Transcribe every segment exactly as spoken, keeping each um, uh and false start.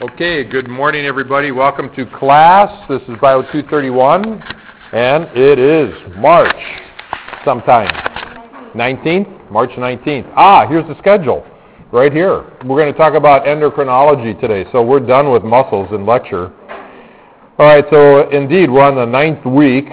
Okay, good morning everybody. Welcome to class. This is Bio two thirty-one, and it is March sometime. nineteenth? March nineteenth. Ah, here's the schedule right here. We're going to talk about endocrinology today, so we're done with muscles in lecture. All right, so indeed, we're on the ninth week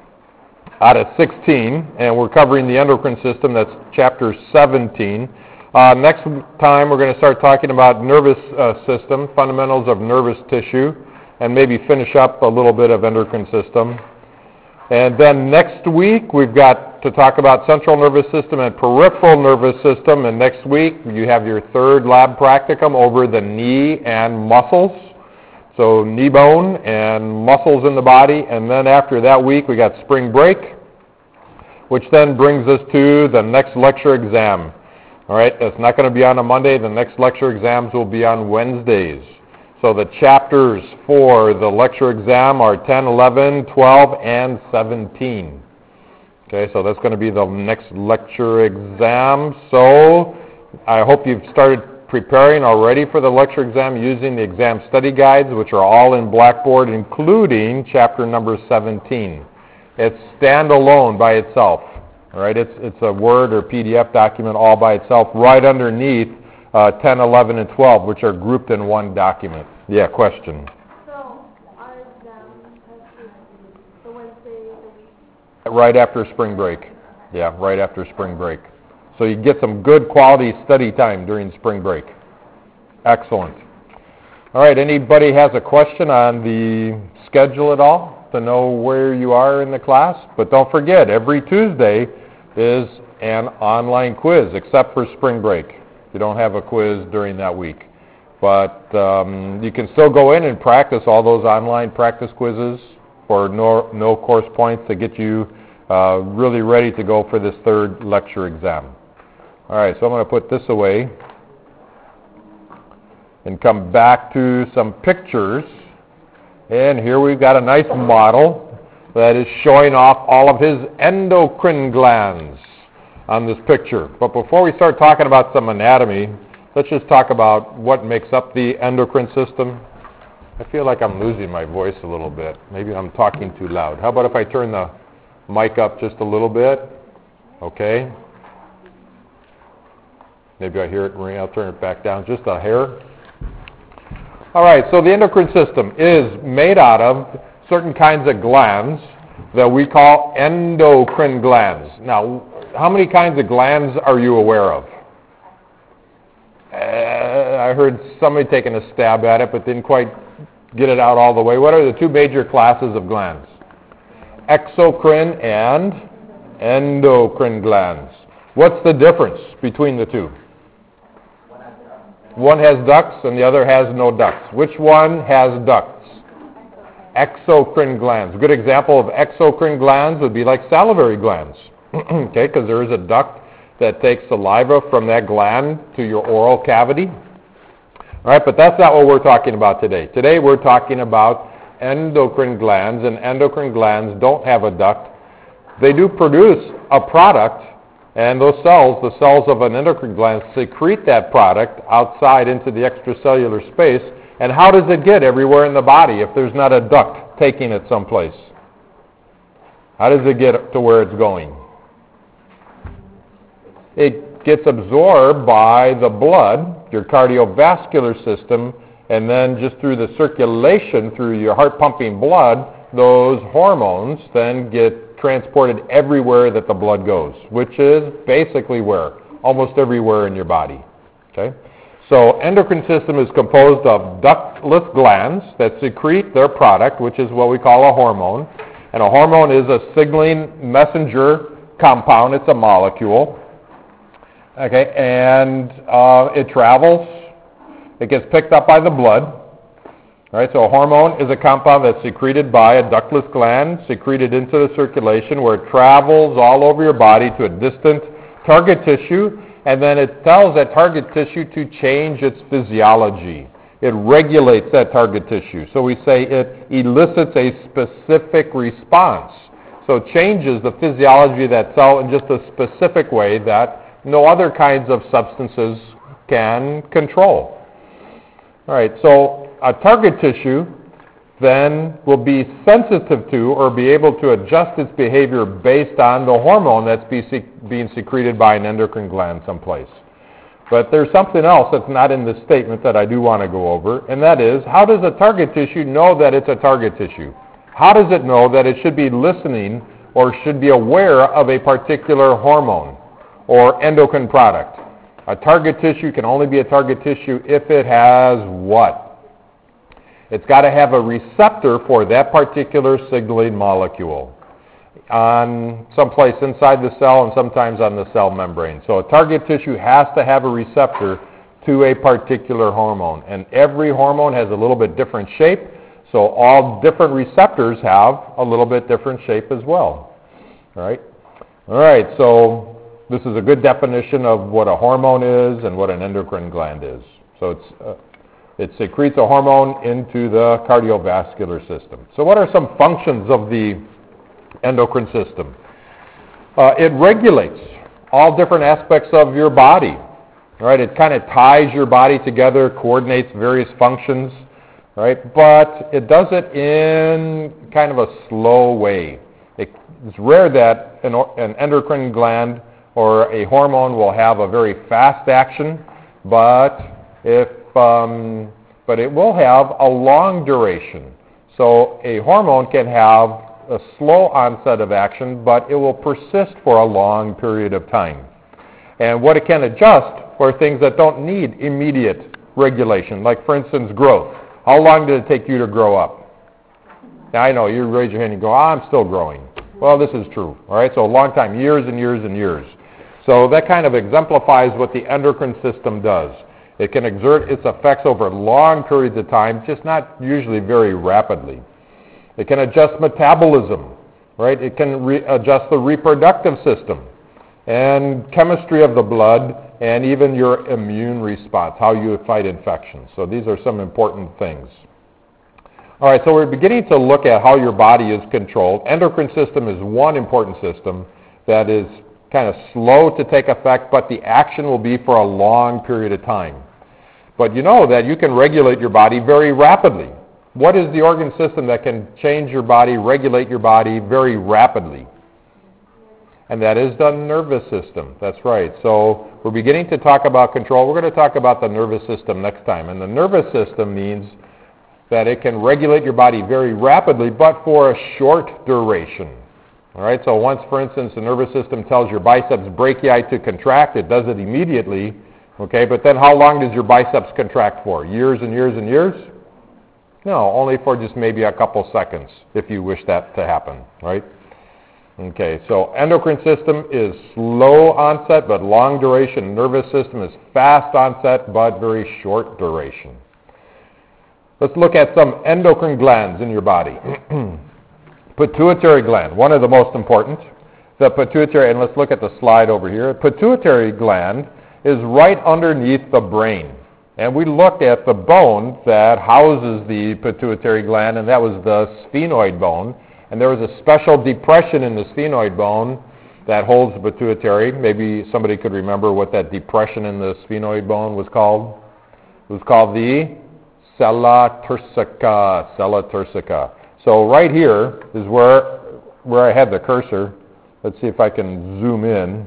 out of sixteen, and we're covering the endocrine system. That's chapter seventeen. Uh, next time, we're going to start talking about nervous uh, system, fundamentals of nervous tissue, and maybe finish up a little bit of endocrine system. And then next week, we've got to talk about central nervous system and peripheral nervous system. And next week, you have your third lab practicum over the knee and muscles. So knee bone and muscles in the body. And then after that week, we got spring break, which then brings us to the next lecture exam. All right, that's not going to be on a Monday. The next lecture exams will be on Wednesdays. So the chapters for the lecture exam are ten, eleven, twelve, and seventeen. Okay, so that's going to be the next lecture exam. So I hope you've started preparing already for the lecture exam using the exam study guides, which are all in Blackboard, including chapter number seventeen. It's standalone by itself. All right, it's it's a Word or P D F document all by itself, right underneath uh, ten, eleven, and twelve, which are grouped in one document. Yeah, question. So our exam has the Wednesday of the week? Right after spring break. Yeah, right after spring break. So you get some good quality study time during spring break. Excellent. All right, anybody has a question on the schedule at all to know where you are in the class? But don't forget, every Tuesday is an online quiz, except for spring break. You don't have a quiz during that week. But um, you can still go in and practice all those online practice quizzes for no, no course points to get you uh, really ready to go for this third lecture exam. All right, so I'm going to put this away and come back to some pictures. And here we've got a nice model that is showing off all of his endocrine glands on this picture. But before we start talking about some anatomy, let's just talk about what makes up the endocrine system. I feel like I'm losing my voice a little bit. Maybe I'm talking too loud. How about if I turn the mic up just a little bit? Okay. Maybe I hear it, Marie. I'll turn it back down just a hair. All right, so the endocrine system is made out of certain kinds of glands that we call endocrine glands. Now, how many kinds of glands are you aware of? Uh, I heard somebody taking a stab at it, but didn't quite get it out all the way. What are the two major classes of glands? Exocrine and endocrine glands. What's the difference between the two? One has ducts and the other has no ducts. Which one has ducts? Exocrine glands. A good example of exocrine glands would be like salivary glands. Okay, because there is a duct that takes saliva from that gland to your oral cavity. All right, but that's not what we're talking about today. Today we're talking about endocrine glands, and endocrine glands don't have a duct. They do produce a product, and those cells, the cells of an endocrine gland, secrete that product outside into the extracellular space. And how does it get everywhere in the body if there's not a duct taking it someplace? How does it get to where it's going? It gets absorbed by the blood, your cardiovascular system, and then just through the circulation, through your heart pumping blood, those hormones then get transported everywhere that the blood goes, which is basically where? Almost everywhere in your body. Okay? So endocrine system is composed of ductless glands that secrete their product, which is what we call a hormone. And a hormone is a signaling messenger compound. It's a molecule. Okay, and uh, it travels. It gets picked up by the blood. All right, so a hormone is a compound that's secreted by a ductless gland, secreted into the circulation, where it travels all over your body to a distant target tissue, and then it tells that target tissue to change its physiology. It regulates that target tissue. So we say it elicits a specific response. So it changes the physiology of that cell in just a specific way that no other kinds of substances can control. All right, so a target tissue then will be sensitive to or be able to adjust its behavior based on the hormone that's be sec- being secreted by an endocrine gland someplace. But there's something else that's not in this statement that I do want to go over, and that is, how does a target tissue know that it's a target tissue? How does it know that it should be listening or should be aware of a particular hormone or endocrine product? A target tissue can only be a target tissue if it has what? It's got to have a receptor for that particular signaling molecule on someplace inside the cell and sometimes on the cell membrane. So a target tissue has to have a receptor to a particular hormone. And every hormone has a little bit different shape, so all different receptors have a little bit different shape as well. All right? All right, so this is a good definition of what a hormone is and what an endocrine gland is. So it's... Uh, It secretes a hormone into the cardiovascular system. So what are some functions of the endocrine system? Uh, it regulates all different aspects of your body. Right? It kind of ties your body together, coordinates various functions, right? But it does it in kind of a slow way. It, it's rare that an, an endocrine gland or a hormone will have a very fast action, but if Um, but it will have a long duration. So a hormone can have a slow onset of action, but it will persist for a long period of time. And what it can adjust for things that don't need immediate regulation, like, for instance, growth. How long did it take you to grow up? Now, I know, you raise your hand and go, oh, I'm still growing. Well, this is true, all right? So a long time, years and years and years. So that kind of exemplifies what the endocrine system does. It can exert its effects over long periods of time, just not usually very rapidly. It can adjust metabolism, right? It can re- adjust the reproductive system and chemistry of the blood and even your immune response, how you fight infections. So these are some important things. All right, so we're beginning to look at how your body is controlled. Endocrine system is one important system that is kind of slow to take effect, but the action will be for a long period of time. But you know that you can regulate your body very rapidly. What is the organ system that can change your body, regulate your body very rapidly? And that is the nervous system. That's right. So we're beginning to talk about control. We're going to talk about the nervous system next time. And the nervous system means that it can regulate your body very rapidly, but for a short duration. All right, so once, for instance, the nervous system tells your biceps brachii to contract, it does it immediately, okay, but then how long does your biceps contract for? Years and years and years? No, only for just maybe a couple seconds, if you wish that to happen, right? Okay, so endocrine system is slow onset but long duration. Nervous system is fast onset but very short duration. Let's look at some endocrine glands in your body. Pituitary gland, one of the most important. The pituitary, and let's look at the slide over here. Pituitary gland is right underneath the brain. And we looked at the bone that houses the pituitary gland, and that was the sphenoid bone. And there was a special depression in the sphenoid bone that holds the pituitary. Maybe somebody could remember what that depression in the sphenoid bone was called. It was called the sella turcica. Sella turcica. So right here is where where I had the cursor. Let's see if I can zoom in.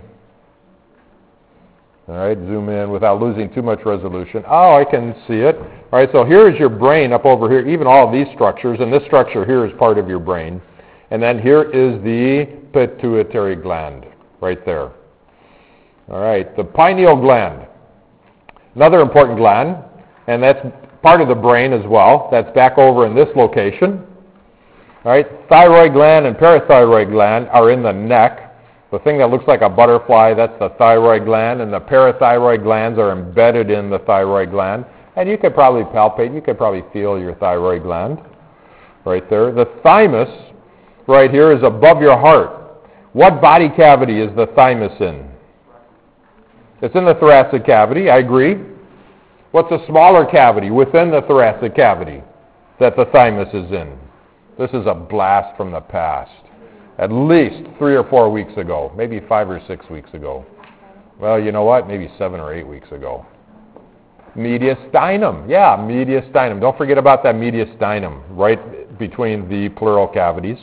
All right, zoom in without losing too much resolution. Oh, I can see it. All right, so here is your brain up over here, even all of these structures, and this structure here is part of your brain. And then here is the pituitary gland right there. All right, the pineal gland, another important gland, and that's part of the brain as well. That's back over in this location. All right, thyroid gland and parathyroid gland are in the neck. The thing that looks like a butterfly, that's the thyroid gland, and the parathyroid glands are embedded in the thyroid gland. And you could probably palpate, you could probably feel your thyroid gland right there. The thymus right here is above your heart. What body cavity is the thymus in? It's in the thoracic cavity, I agree. What's a smaller cavity within the thoracic cavity that the thymus is in? This is a blast from the past. At least three or four weeks ago, maybe five or six weeks ago. Well, you know what? Maybe seven or eight weeks ago. Mediastinum. Yeah, mediastinum. Don't forget about that mediastinum, right between the pleural cavities.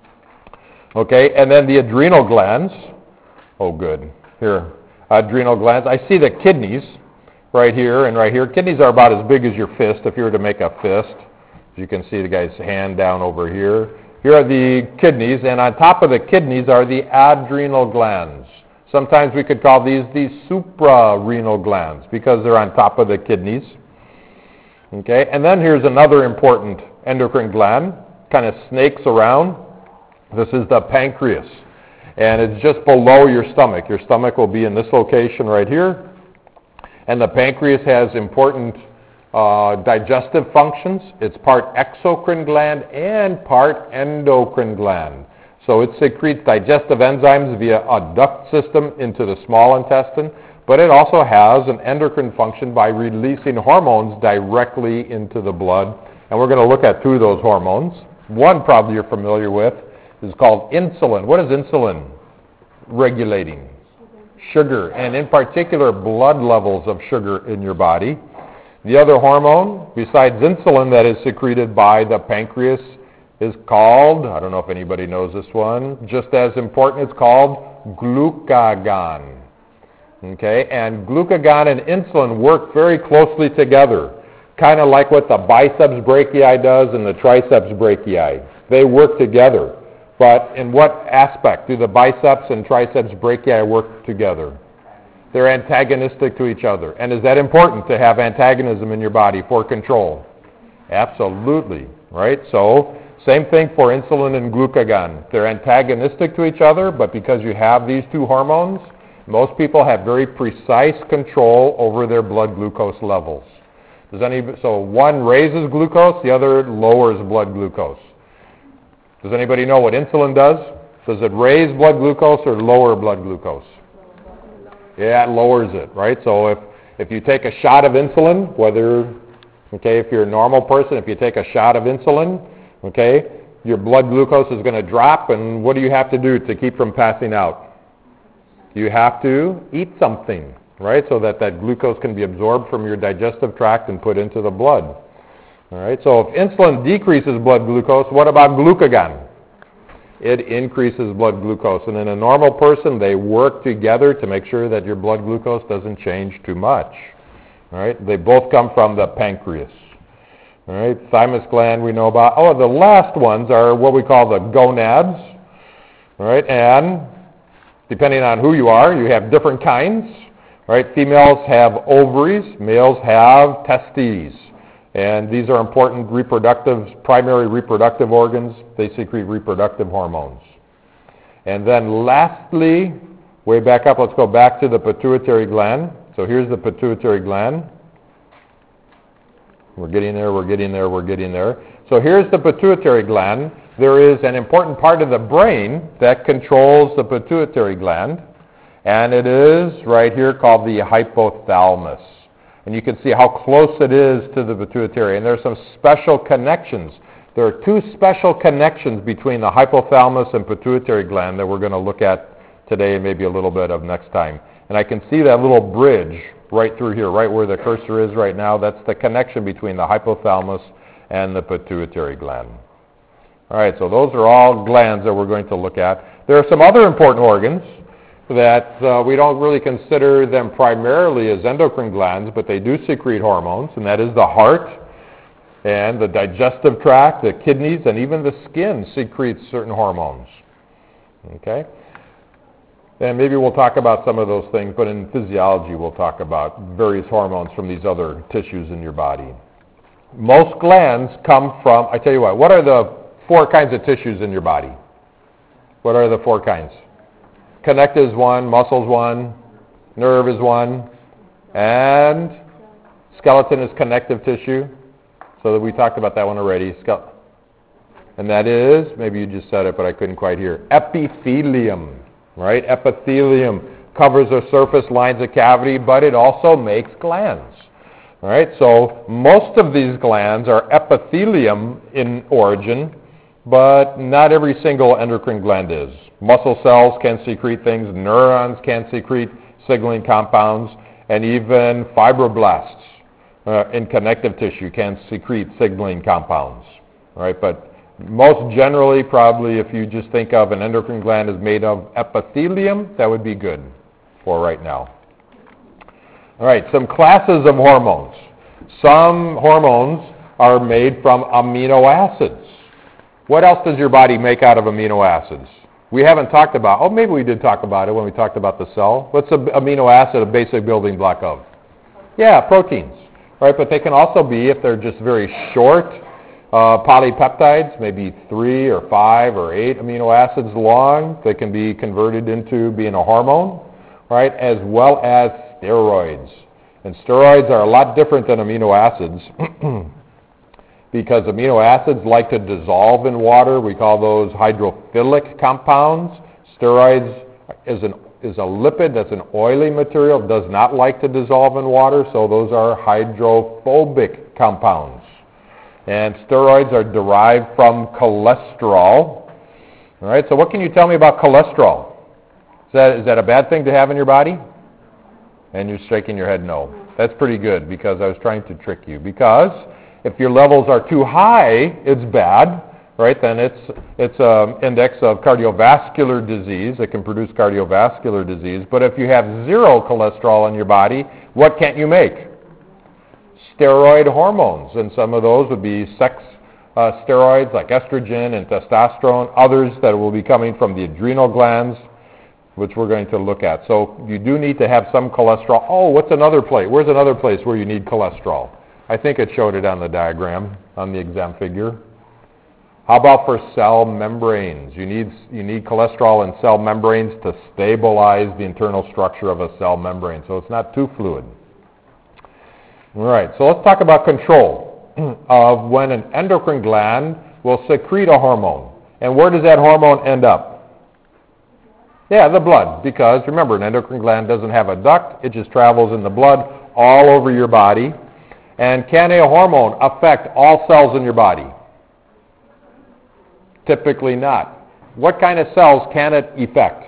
Okay, and then the adrenal glands. Oh, good. Here, adrenal glands. I see the kidneys right here and right here. Kidneys are about as big as your fist if you were to make a fist. You can see the guy's hand down over here. Here are the kidneys, and on top of the kidneys are the adrenal glands. Sometimes we could call these the suprarenal glands because they're on top of the kidneys. Okay, and then here's another important endocrine gland, kind of snakes around. This is the pancreas, and it's just below your stomach. Your stomach will be in this location right here, and the pancreas has important uh, digestive functions. It's part exocrine gland and part endocrine gland. So it secretes digestive enzymes via a duct system into the small intestine, but it also has an endocrine function by releasing hormones directly into the blood. And we're going to look at two of those hormones. One probably you're familiar with is called insulin. What is insulin regulating? Sugar, and in particular blood levels of sugar in your body. The other hormone, besides insulin, that is secreted by the pancreas is called, I don't know if anybody knows this one, just as important, it's called glucagon. Okay, and glucagon and insulin work very closely together, kind of like what the biceps brachii does and the triceps brachii. They work together. But in what aspect do the biceps and triceps brachii work together? They're antagonistic to each other. And is that important to have antagonism in your body for control? Absolutely, right? So, same thing for insulin and glucagon. They're antagonistic to each other, but because you have these two hormones, most people have very precise control over their blood glucose levels. Does any, so one raises glucose, the other lowers blood glucose. Does anybody know what insulin does? Does it raise blood glucose or lower blood glucose? Yeah, it lowers it, right? So if, if you take a shot of insulin, whether, okay, if you're a normal person, if you take a shot of insulin, okay, your blood glucose is going to drop, and what do you have to do to keep from passing out? You have to eat something, right, so that that glucose can be absorbed from your digestive tract and put into the blood. All right, so if insulin decreases blood glucose, what about glucagon? It increases blood glucose. And in a normal person, they work together to make sure that your blood glucose doesn't change too much. All right, they both come from the pancreas. All right, thymus gland we know about. Oh, the last ones are what we call the gonads. All right, and depending on who you are, you have different kinds. All right, females have ovaries, males have testes. And these are important reproductive, primary reproductive organs. They secrete reproductive hormones. And then lastly, way back up, let's go back to the pituitary gland. So here's the pituitary gland. We're getting there, we're getting there, we're getting there. So here's the pituitary gland. There is an important part of the brain that controls the pituitary gland, and it is right here called the hypothalamus. And you can see how close it is to the pituitary. And there are some special connections. There are two special connections between the hypothalamus and pituitary gland that we're going to look at today and maybe a little bit of next time. And I can see that little bridge right through here, right where the cursor is right now. That's the connection between the hypothalamus and the pituitary gland. All right, so those are all glands that we're going to look at. There are some other important organs that uh, we don't really consider them primarily as endocrine glands, but they do secrete hormones, and that is the heart and the digestive tract, the kidneys, and even the skin secretes certain hormones. Okay? And maybe we'll talk about some of those things, but in physiology we'll talk about various hormones from these other tissues in your body. Most glands come from, I tell you what, what are the four kinds of tissues in your body? What are the four kinds? Connective is one, muscle is one, nerve is one, and skeleton is connective tissue. So that we talked about that one already. Ske- and that is, maybe you just said it, but I couldn't quite hear, epithelium, right? Epithelium covers the surface lines of cavity, but it also makes glands. All right, so most of these glands are epithelium in origin, but not every single endocrine gland is. Muscle cells can secrete things, neurons can secrete signaling compounds, and even fibroblasts uh, in connective tissue can secrete signaling compounds, right? But most generally, probably if you just think of an endocrine gland is made of epithelium, that would be good for right now. All right, some classes of hormones. Some hormones are made from amino acids. What else does your body make out of amino acids? We haven't talked about, oh, maybe we did talk about it when we talked about the cell. What's an amino acid a basic building block of? Yeah, proteins, right? But they can also be, if they're just very short, uh, polypeptides, maybe three or five or eight amino acids long. They can be converted into being a hormone, right? As well as steroids. And steroids are a lot different than amino acids because amino acids like to dissolve in water. We call those hydrophilic compounds. Steroids is, an, is a lipid that's an oily material. It does not like to dissolve in water, so those are hydrophobic compounds. And steroids are derived from cholesterol. All right, so what can you tell me about cholesterol? Is that, is that a bad thing to have in your body? And you're shaking your head no. That's pretty good because I was trying to trick you. Because if your levels are too high, it's bad, right? Then it's it's an index of cardiovascular disease. It can produce cardiovascular disease. But if you have zero cholesterol in your body, what can't you make? Steroid hormones. And some of those would be sex uh, steroids like estrogen and testosterone. Others that will be coming from the adrenal glands, which we're going to look at. So you do need to have some cholesterol. Oh, what's another place? Where's another place where you need cholesterol? I think it showed it on the diagram, on the exam figure. How about for cell membranes? You need, you need cholesterol in cell membranes to stabilize the internal structure of a cell membrane, so it's not too fluid. All right, so let's talk about control of when an endocrine gland will secrete a hormone. And where does that hormone end up? Yeah, the blood, because remember, an endocrine gland doesn't have a duct. It just travels in the blood all over your body. And can a hormone affect all cells in your body? Typically not. What kind of cells can it affect?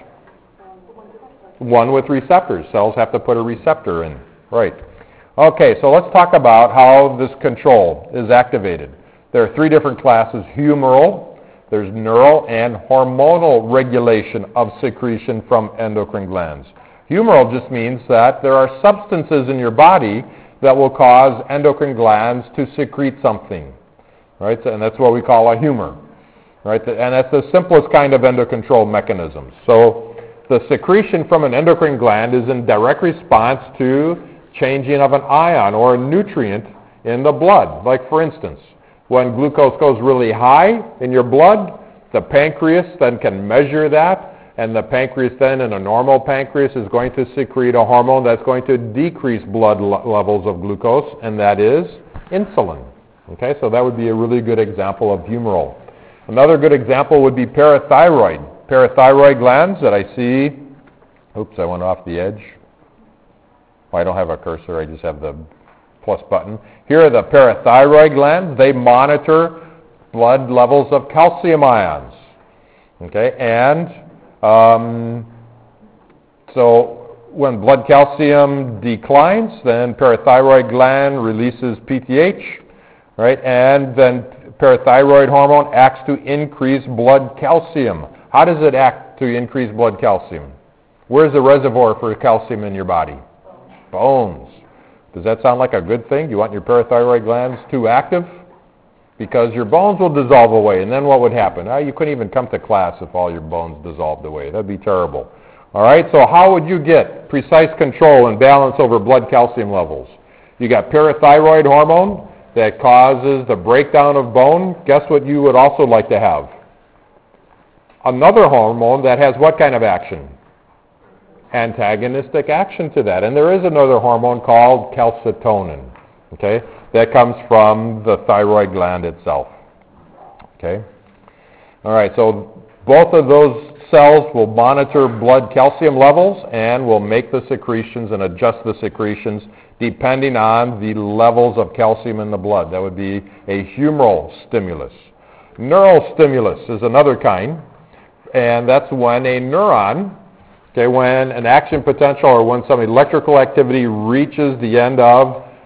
One with receptors. Cells have to put a receptor in. Right. Okay, so let's talk about how this control is activated. There are three different classes: humoral, there's neural, and hormonal regulation of secretion from endocrine glands. Humoral just means that there are substances in your body that will cause endocrine glands to secrete something, right? And that's what we call a humor, right? And that's the simplest kind of endocontrol mechanism. So the secretion from an endocrine gland is in direct response to changing of an ion or a nutrient in the blood. Like, for instance, when glucose goes really high in your blood, the pancreas then can measure that, and the pancreas then, in a normal pancreas, is going to secrete a hormone that's going to decrease blood l- levels of glucose, and that is insulin. Okay, so that would be a really good example of humoral. Another good example would be parathyroid. Parathyroid glands that I see, oops, I went off the edge. Oh, I don't have a cursor, I just have the plus button. Here are the parathyroid glands. They monitor blood levels of calcium ions. Okay, and um, so when blood calcium declines, then parathyroid gland releases P T H, right? And then parathyroid hormone acts to increase blood calcium. How does it act to increase blood calcium? Where's the reservoir for calcium in your body? Bones. Does that sound like a good thing? Do you want your parathyroid glands too active? Because your bones will dissolve away, and then what would happen? Oh, you couldn't even come to class if all your bones dissolved away. That'd be terrible. All right, so how would you get precise control and balance over blood calcium levels? You got parathyroid hormone that causes the breakdown of bone. Guess what you would also like to have? Another hormone that has what kind of action? Antagonistic action to that. And there is another hormone called calcitonin, okay, that comes from the thyroid gland itself. Okay? All right, so both of those cells will monitor blood calcium levels and will make the secretions and adjust the secretions depending on the levels of calcium in the blood. That would be a humoral stimulus. Neural stimulus is another kind, and that's when a neuron, okay, when an action potential or when some electrical activity reaches the end of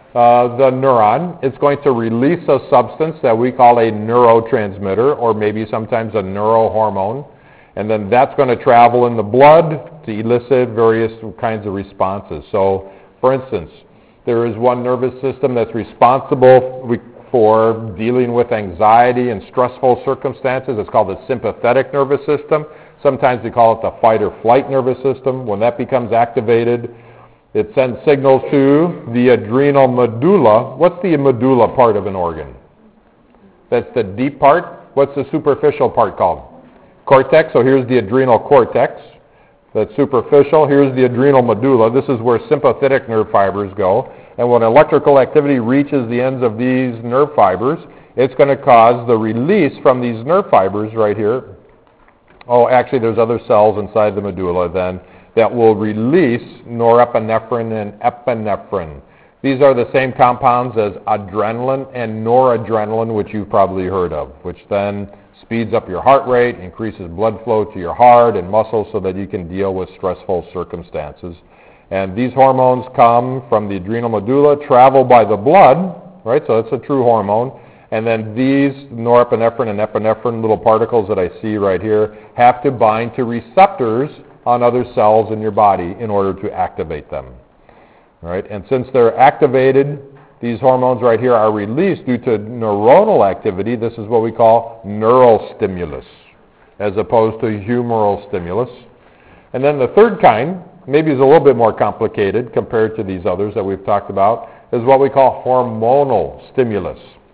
uh, the neuron, it's going to release a substance that we call a neurotransmitter, or maybe sometimes a neurohormone, and then that's going to travel in the blood to elicit various kinds of responses. So, for instance, there is one nervous system that's responsible for dealing with anxiety and stressful circumstances. It's called the sympathetic nervous system. Sometimes we call it the fight or flight nervous system. When that becomes activated, it sends signals to the adrenal medulla. What's the medulla part of an organ? That's the deep part. What's the superficial part called? Cortex. So here's the adrenal cortex. That's superficial. Here's the adrenal medulla. This is where sympathetic nerve fibers go. And when electrical activity reaches the ends of these nerve fibers, it's going to cause the release from these nerve fibers right here. Oh, actually, there's other cells inside the medulla then that will release norepinephrine and epinephrine. These are the same compounds as adrenaline and noradrenaline, which you've probably heard of, which then speeds up your heart rate, increases blood flow to your heart and muscles so that you can deal with stressful circumstances. And these hormones come from the adrenal medulla, travel by the blood, right? So that's a true hormone. And then these norepinephrine and epinephrine little particles that I see right here have to bind to receptors on other cells in your body in order to activate them. Right? And since they're activated, these hormones right here are released due to neuronal activity. This is what we call neural stimulus, as opposed to humoral stimulus. And then the third kind, maybe is a little bit more complicated compared to these others that we've talked about, is what we call hormonal stimulus.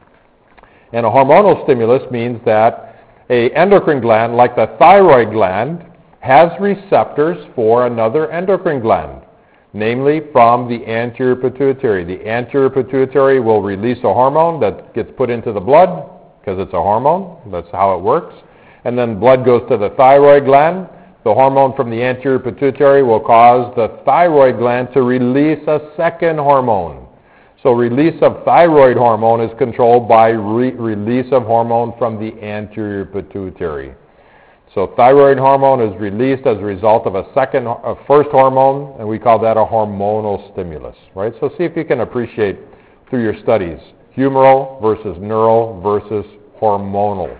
And a hormonal stimulus means that a endocrine gland, like the thyroid gland, has receptors for another endocrine gland, namely from the anterior pituitary. The anterior pituitary will release a hormone that gets put into the blood because it's a hormone. That's how it works. And then blood goes to the thyroid gland. The hormone from the anterior pituitary will cause the thyroid gland to release a second hormone. So release of thyroid hormone is controlled by re- release of hormone from the anterior pituitary. So thyroid hormone is released as a result of a second, a first hormone, and we call that a hormonal stimulus, right? So see if you can appreciate through your studies humoral versus neural versus hormonal.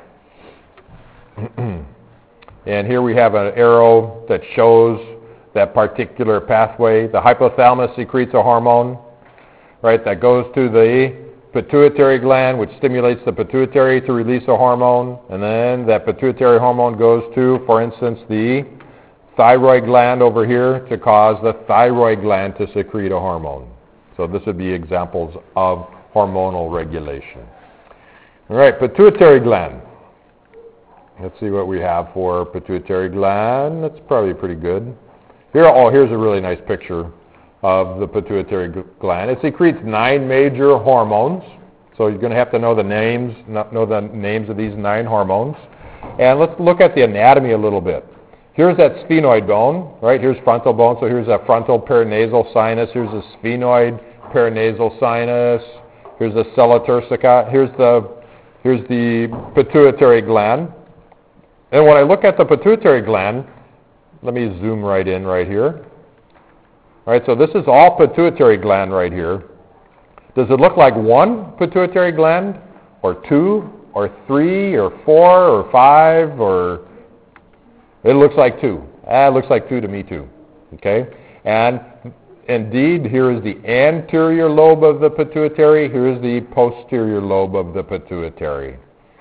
And here we have an arrow that shows that particular pathway. The hypothalamus secretes a hormone, right, that goes to the pituitary gland, which stimulates the pituitary to release a hormone, and then that pituitary hormone goes to, for instance, the thyroid gland over here to cause the thyroid gland to secrete a hormone. So this would be examples of hormonal regulation. All right, pituitary gland. Let's see what we have for pituitary gland. That's probably pretty good. Here, oh, here's a really nice picture of the pituitary gland. It secretes nine major hormones. So you're going to have to know the names, know the names of these nine hormones. And let's look at the anatomy a little bit. Here's that sphenoid bone, right? Here's frontal bone. So here's a frontal paranasal sinus. Here's a sphenoid paranasal sinus. Here's the sella turcica. Here's the here's the pituitary gland. And when I look at the pituitary gland, let me zoom right in right here. All right, so this is all pituitary gland right here. Does it look like one pituitary gland, or two, or three, or four, or five, or... It looks like two. Ah, it looks like two to me too. Okay? And indeed, here is the anterior lobe of the pituitary. Here is the posterior lobe of the pituitary.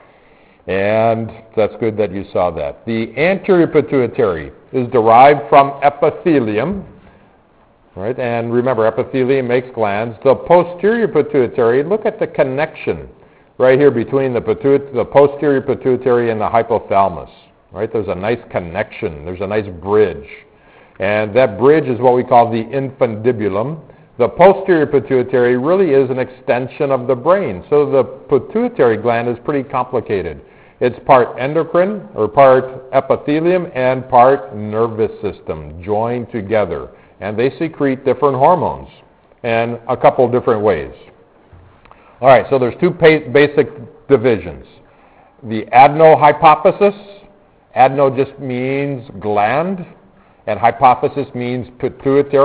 And that's good that you saw that. The anterior pituitary is derived from epithelium. Right? And remember, epithelium makes glands. The posterior pituitary, look at the connection right here between the, pituit- the posterior pituitary and the hypothalamus. Right? There's a nice connection. There's a nice bridge. And that bridge is what we call the infundibulum. The posterior pituitary really is an extension of the brain. So the pituitary gland is pretty complicated. It's part endocrine, or part epithelium, and part nervous system, joined together. And they secrete different hormones in a couple different ways. All right, so there's two pa- basic divisions. The adenohypophysis. Adeno just means gland, and hypophysis means pituitary.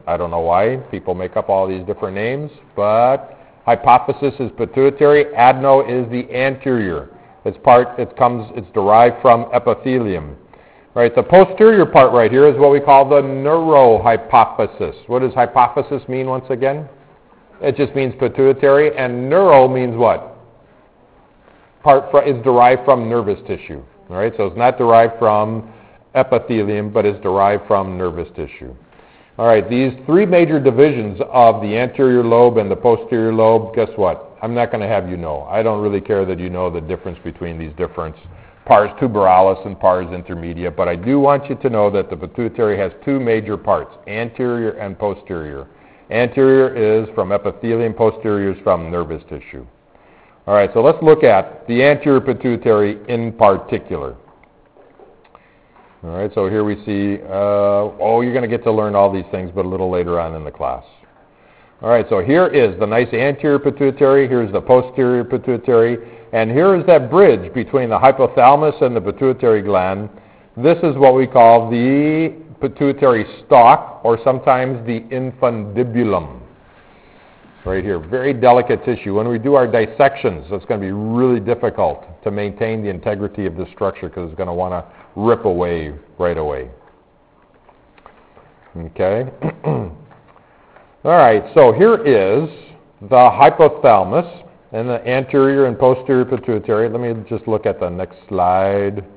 I don't know why. People make up all these different names, but hypophysis is pituitary. Adeno is the anterior. It's part, it comes, it's derived from epithelium. Right, the posterior part right here is what we call the neurohypophysis. What does hypophysis mean once again? It just means pituitary, and neuro means what? Part fr- is derived from nervous tissue. All right, so it's not derived from epithelium, but is derived from nervous tissue. All right, these three major divisions of the anterior lobe and the posterior lobe, guess what? I'm not going to have you know. I don't really care that you know the difference between these different pars tuberalis and pars intermedia, but I do want you to know that the pituitary has two major parts, anterior and posterior. Anterior is from epithelium, posterior is from nervous tissue. All right, so let's look at the anterior pituitary in particular. All right, so here we see, uh, oh, you're going to get to learn all these things, but a little later on in the class. All right, so here is the nice anterior pituitary, here's the posterior pituitary, and here is that bridge between the hypothalamus and the pituitary gland. This is what we call the pituitary stalk, or sometimes the infundibulum. Right here, very delicate tissue. When we do our dissections, it's going to be really difficult to maintain the integrity of this structure because it's going to want to rip away right away. Okay. All right, so here is the hypothalamus and the anterior and posterior pituitary. Let me just look at the next slide.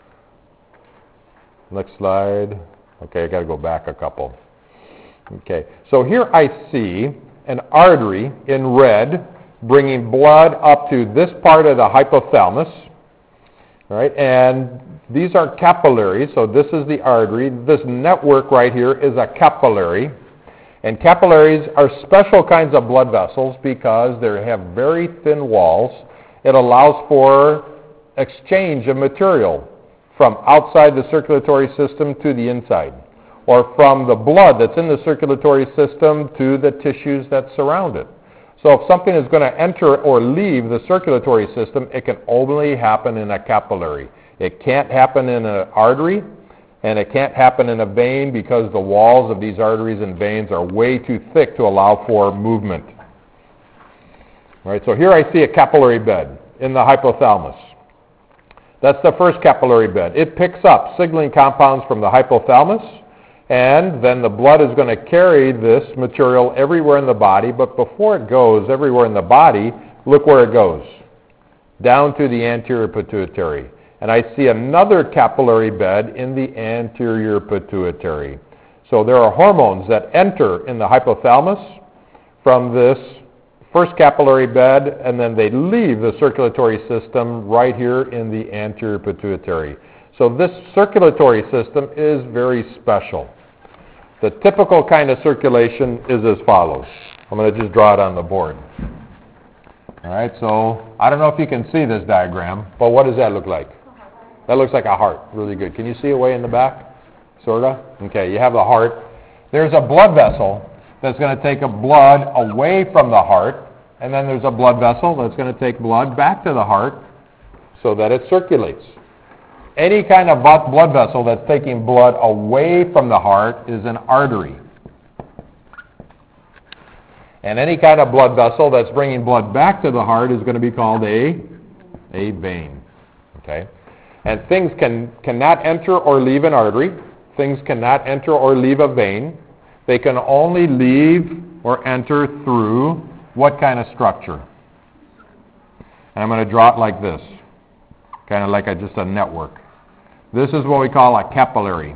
Next slide. Okay, I got to go back a couple. Okay, so here I see an artery in red bringing blood up to this part of the hypothalamus. All right, and these are capillaries, so this is the artery. This network right here is a capillary. And capillaries are special kinds of blood vessels because they have very thin walls. It allows for exchange of material from outside the circulatory system to the inside, or from the blood that's in the circulatory system to the tissues that surround it. So if something is going to enter or leave the circulatory system, it can only happen in a capillary. It can't happen in an artery, and it can't happen in a vein because the walls of these arteries and veins are way too thick to allow for movement. All right, so here I see a capillary bed in the hypothalamus. That's the first capillary bed. It picks up signaling compounds from the hypothalamus, and then the blood is going to carry this material everywhere in the body, but before it goes everywhere in the body, look where it goes. Down to the anterior pituitary. And I see another capillary bed in the anterior pituitary. So there are hormones that enter in the hypothalamus from this first capillary bed, and then they leave the circulatory system right here in the anterior pituitary. So this circulatory system is very special. The typical kind of circulation is as follows. I'm going to just draw it on the board. All right, so I don't know if you can see this diagram, but what does that look like? That looks like a heart. Really good. Can you see it way in the back? Sort of? Okay, you have the heart. There's a blood vessel that's going to take a blood away from the heart, and then there's a blood vessel that's going to take blood back to the heart so that it circulates. Any kind of blood vessel that's taking blood away from the heart is an artery. And any kind of blood vessel that's bringing blood back to the heart is going to be called a, a vein. Okay? And things can cannot enter or leave an artery. Things cannot enter or leave a vein. They can only leave or enter through what kind of structure? And I'm going to draw it like this, kind of like a, just a network. This is what we call a capillary.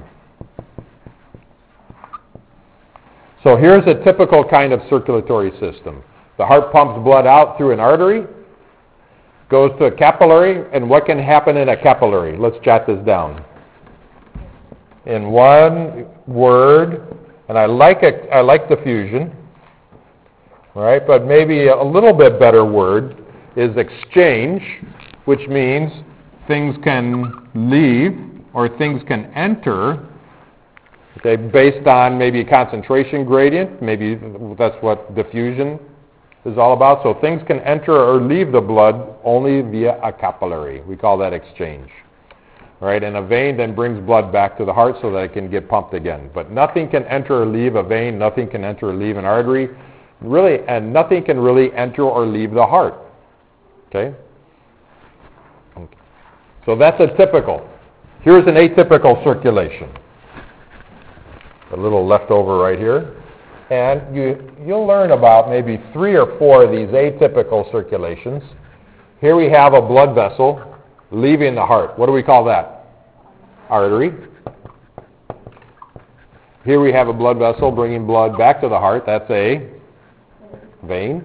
So here's a typical kind of circulatory system. The heart pumps blood out through an artery, goes to a capillary, and what can happen in a capillary? Let's jot this down. In one word, and I like it, I like diffusion, all right, but maybe a little bit better word is exchange, which means things can leave or things can enter, okay, based on maybe a concentration gradient. Maybe that's what diffusion is all about. So things can enter or leave the blood only via a capillary. We call that exchange. right? And a vein then brings blood back to the heart so that it can get pumped again. But nothing can enter or leave a vein, nothing can enter or leave an artery, really, and nothing can really enter or leave the heart, okay? okay. So that's a typical. Here's an atypical circulation. A little leftover right here. And you, you'll learn about maybe three or four of these atypical circulations. Here we have a blood vessel leaving the heart. What do we call that? Artery. Here we have a blood vessel bringing blood back to the heart. That's a vein.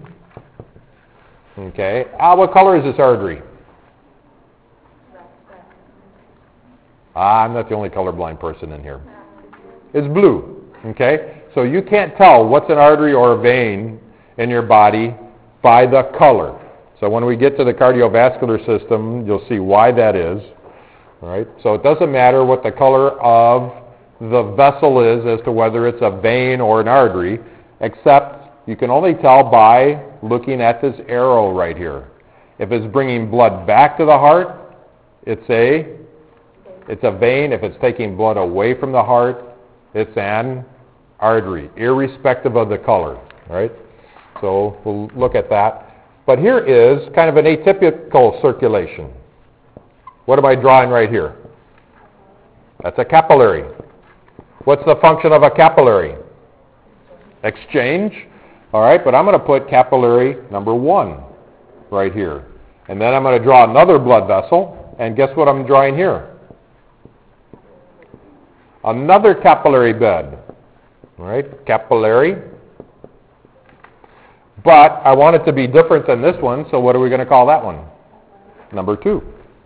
Okay. Ah, what color is this artery? Ah, I'm not the only colorblind person in here. It's blue. Okay. So you can't tell what's an artery or a vein in your body by the color. So when we get to the cardiovascular system, you'll see why that is. All right? So it doesn't matter what the color of the vessel is as to whether it's a vein or an artery, except you can only tell by looking at this arrow right here. If it's bringing blood back to the heart, it's a, it's a vein. If it's taking blood away from the heart, it's an artery, irrespective of the color. All right? So we'll look at that. But here is kind of an atypical circulation. What am I drawing right here? That's a capillary. What's the function of a capillary? Exchange. All right, but I'm going to put capillary number one right here. And then I'm going to draw another blood vessel. And guess what I'm drawing here? Another capillary bed. All right, capillary. But I want it to be different than this one, so what are we going to call that one? Number two.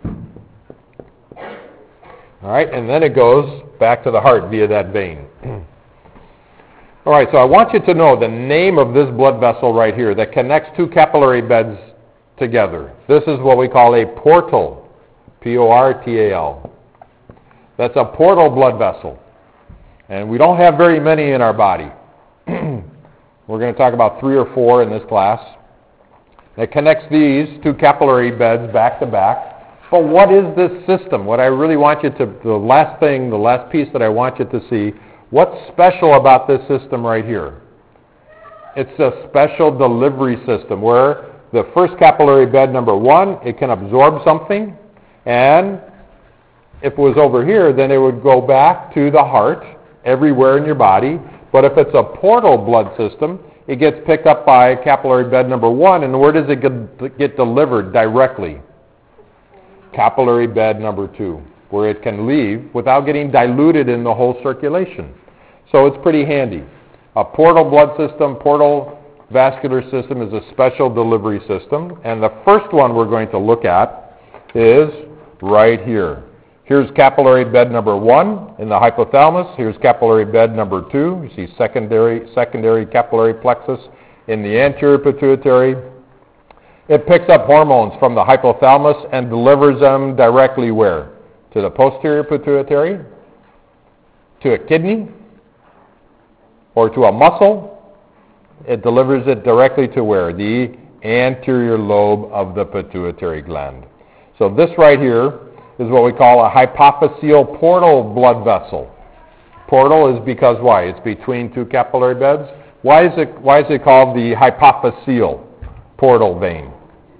All right, and then it goes back to the heart via that vein. All right, so I want you to know the name of this blood vessel right here that connects two capillary beds together. This is what we call a portal, P O R T A L. That's a portal blood vessel. And we don't have very many in our body. We're going to talk about three or four in this class. It connects these two capillary beds back to back. But what is this system? What I really want you to, the last thing, the last piece that I want you to see, what's special about this system right here? It's a special delivery system where the first capillary bed, number one, it can absorb something, and if it was over here, then it would go back to the heart everywhere in your body. But if it's a portal blood system, it gets picked up by capillary bed number one, and where does it get, get delivered directly? Capillary bed number two, where it can leave without getting diluted in the whole circulation. So it's pretty handy. A portal blood system, portal vascular system is a special delivery system, and the first one we're going to look at is right here. Here's capillary bed number one in the hypothalamus. Here's capillary bed number two. You see secondary, secondary capillary plexus in the anterior pituitary. It picks up hormones from the hypothalamus and delivers them directly where? To the posterior pituitary, to a kidney, or to a muscle. It delivers it directly to where? The anterior lobe of the pituitary gland. So this right here is what we call a hypophyseal portal blood vessel. Portal is because why? It's between two capillary beds. Why is it, why is it called the hypophyseal portal vein?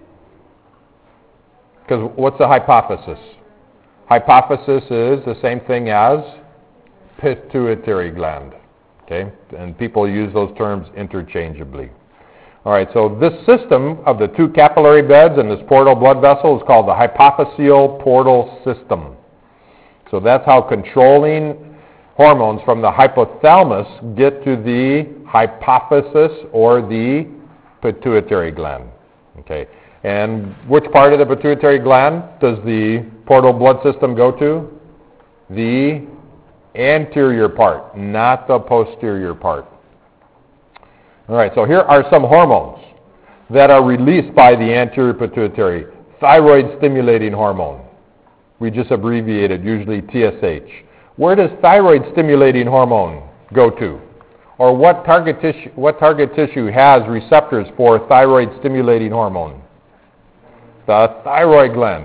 Because what's the hypophysis? Hypophysis is the same thing as pituitary gland. Okay? And people use those terms interchangeably. All right, so this system of the two capillary beds and this portal blood vessel is called the hypophyseal portal system. So that's how controlling hormones from the hypothalamus get to the hypophysis or the pituitary gland. Okay, and which part of the pituitary gland does the portal blood system go to? The anterior part, not the posterior part. All right, so here are some hormones that are released by the anterior pituitary. Thyroid-stimulating hormone. We just abbreviate it, usually T S H. Where does thyroid-stimulating hormone go to? Or what target tissue, what target tissue has receptors for thyroid-stimulating hormone? The thyroid gland.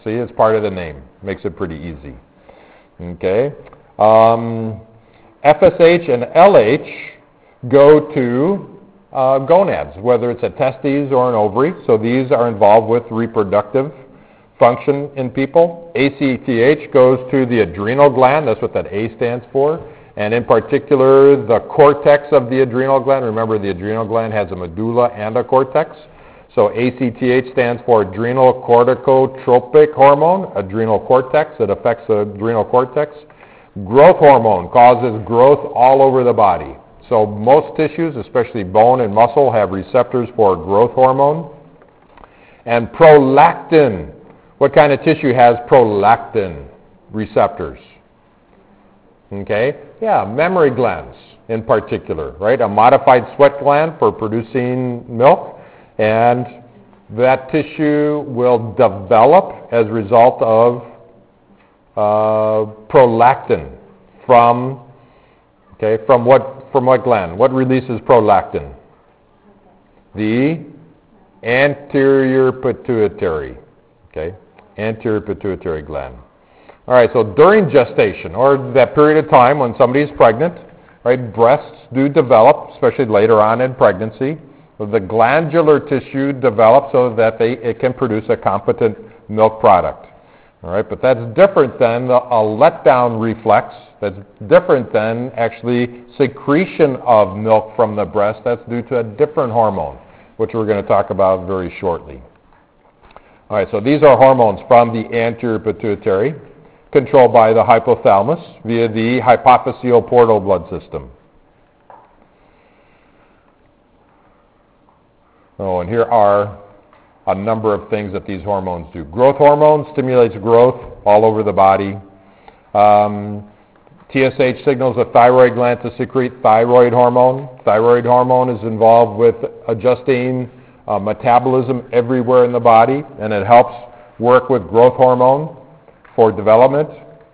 See, it's part of the name. Makes it pretty easy. Okay. Um, F S H and L H go to uh, gonads, whether it's a testes or an ovary. So these are involved with reproductive function in people. A C T H goes to the adrenal gland. That's what that A stands for. And in particular, the cortex of the adrenal gland. Remember, the adrenal gland has a medulla and a cortex. So A C T H stands for adrenal corticotropic hormone, adrenal cortex. It affects the adrenal cortex. Growth hormone causes growth all over the body. So most tissues, especially bone and muscle, have receptors for growth hormone. And prolactin. What kind of tissue has prolactin receptors? Okay? Yeah, mammary glands in particular, right? A modified sweat gland for producing milk. And that tissue will develop as a result of uh, prolactin from, okay, from what, from what gland? What releases prolactin? The anterior pituitary, okay, anterior pituitary gland. All right, so during gestation, or that period of time when somebody is pregnant, right, breasts do develop, especially later on in pregnancy. The glandular tissue develops so that they, it can produce a competent milk product. All right, but that's different than a letdown reflex. That's different than actually secretion of milk from the breast. That's due to a different hormone, which we're going to talk about very shortly. All right, so these are hormones from the anterior pituitary, controlled by the hypothalamus via the hypophyseal portal blood system. Oh, and here are a number of things that these hormones do. Growth hormone stimulates growth all over the body. Um, T S H signals the thyroid gland to secrete thyroid hormone. Thyroid hormone is involved with adjusting uh, metabolism everywhere in the body, and it helps work with growth hormone for development.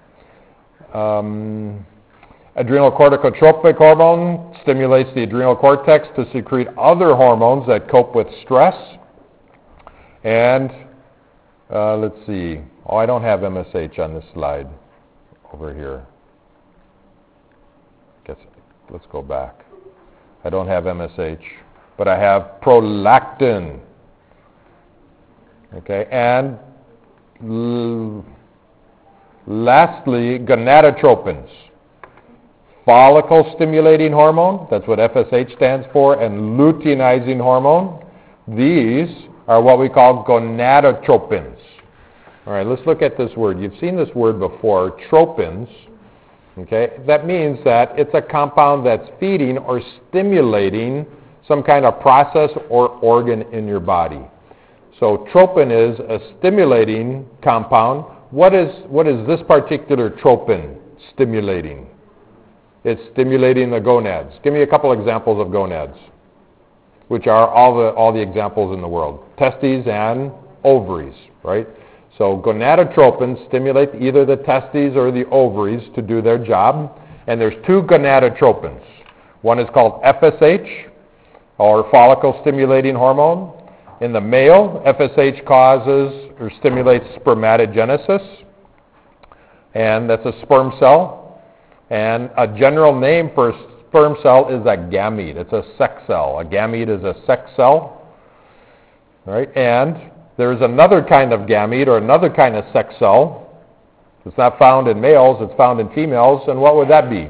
Um, adrenal corticotropic hormone stimulates the adrenal cortex to secrete other hormones that cope with stress. And uh, let's see. Oh, I don't have M S H on this slide over here. Guess, let's go back. I don't have M S H, but I have prolactin. Okay, and l- lastly, gonadotropins. Follicle-stimulating hormone, that's what F S H stands for, and luteinizing hormone. These are what we call gonadotropins. All right, let's look at this word. You've seen this word before, tropins. Okay, that means that it's a compound that's feeding or stimulating some kind of process or organ in your body. So tropin is a stimulating compound. What is, what is this particular tropin stimulating? It's stimulating the gonads. Give me a couple examples of gonads, which are all the, all the examples in the world. Testes and ovaries, right? So gonadotropins stimulate either the testes or the ovaries to do their job. And there's two gonadotropins. One is called F S H, or follicle-stimulating hormone. In the male, F S H causes or stimulates spermatogenesis, and that's a sperm cell. And a general name for a sperm cell is a gamete. It's a sex cell. A gamete is a sex cell. All right? And there's another kind of gamete or another kind of sex cell. It's not found in males, it's found in females. And what would that be?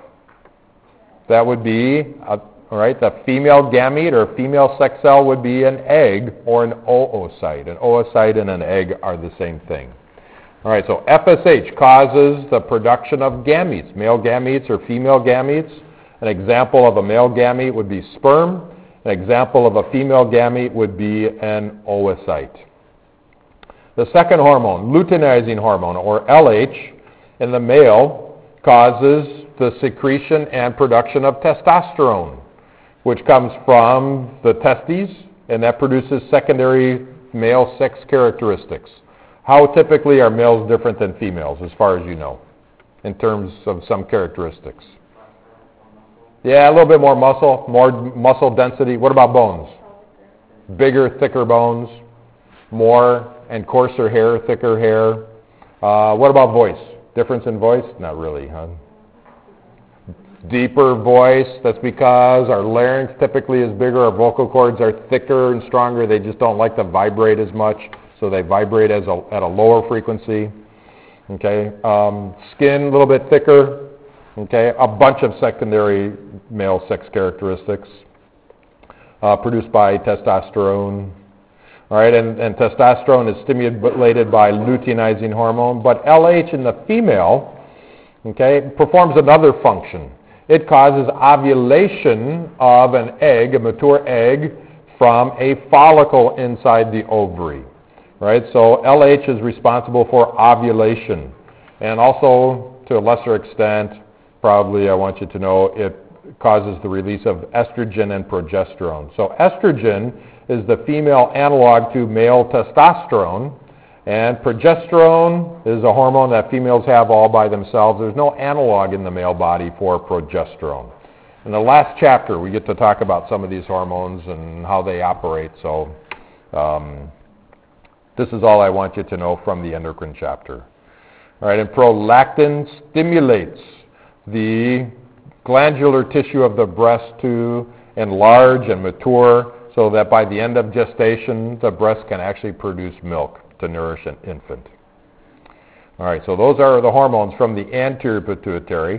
That would be, a, all right, the female gamete or female sex cell would be an egg or an oocyte. An oocyte and an egg are the same thing. All right, so F S H causes the production of gametes, male gametes or female gametes. An example of a male gamete would be sperm. An example of a female gamete would be an oocyte. The second hormone, luteinizing hormone, or L H, in the male causes the secretion and production of testosterone, which comes from the testes, and that produces secondary male sex characteristics. How typically are males different than females, as far as you know, in terms of some characteristics? Yeah, a little bit more muscle, more muscle density. What about bones? Bigger, thicker bones. more and coarser hair, thicker hair. Uh, what about voice? Difference in voice? Not really, huh? Deeper voice, that's because our larynx typically is bigger, our vocal cords are thicker and stronger, they just don't like to vibrate as much, so they vibrate as a, at a lower frequency. Okay, um, skin a little bit thicker, okay, a bunch of secondary male sex characteristics uh, produced by testosterone. All right, and, and testosterone is stimulated by luteinizing hormone, but L H in the female, okay, performs another function. It causes ovulation of an egg, a mature egg, from a follicle inside the ovary. Right? So L H is responsible for ovulation. And also, to a lesser extent, probably I want you to know, it causes the release of estrogen and progesterone. So estrogen is the female analog to male testosterone, and progesterone is a hormone that females have all by themselves. There's no analog in the male body for progesterone. In the last chapter, we get to talk about some of these hormones and how they operate. So um, this is all I want you to know from the endocrine chapter. All right, and prolactin stimulates the glandular tissue of the breast to enlarge and mature so that by the end of gestation, the breast can actually produce milk to nourish an infant. All right, so those are the hormones from the anterior pituitary.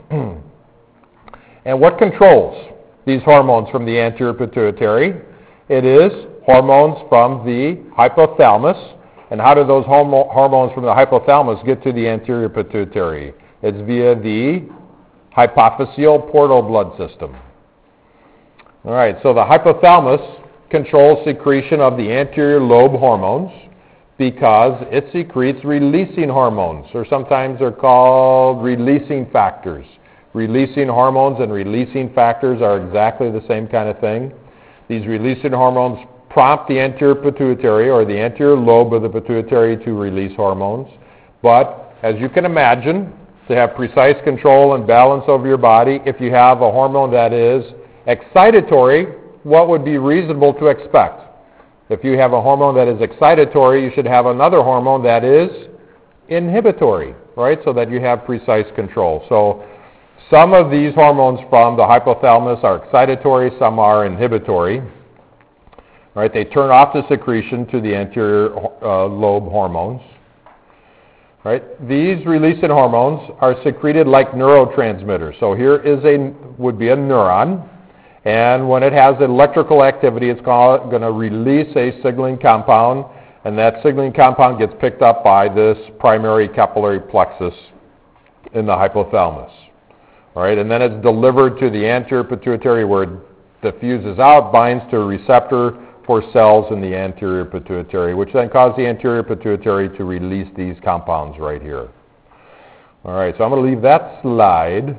And what controls these hormones from the anterior pituitary? It is hormones from the hypothalamus. And how do those homo- hormones from the hypothalamus get to the anterior pituitary? It's via the hypophyseal portal blood system. All right, so the hypothalamus controls secretion of the anterior lobe hormones because it secretes releasing hormones, or sometimes they're called releasing factors. Releasing hormones and releasing factors are exactly the same kind of thing. These releasing hormones prompt the anterior pituitary or the anterior lobe of the pituitary to release hormones. But as you can imagine, to have precise control and balance over your body, if you have a hormone that is excitatory, what would be reasonable to expect? If you have a hormone that is excitatory, you should have another hormone that is inhibitory, right? So that you have precise control. So some of these hormones from the hypothalamus are excitatory, some are inhibitory. Right? They turn off the secretion to the anterior uh, lobe hormones. Right? These releasing hormones are secreted like neurotransmitters. So here is a would be a neuron. And when it has electrical activity, it's going to release a signaling compound, and that signaling compound gets picked up by this primary capillary plexus in the hypothalamus. All right, and then it's delivered to the anterior pituitary where it diffuses out, binds to a receptor for cells in the anterior pituitary, which then cause the anterior pituitary to release these compounds right here. All right, so I'm going to leave that slide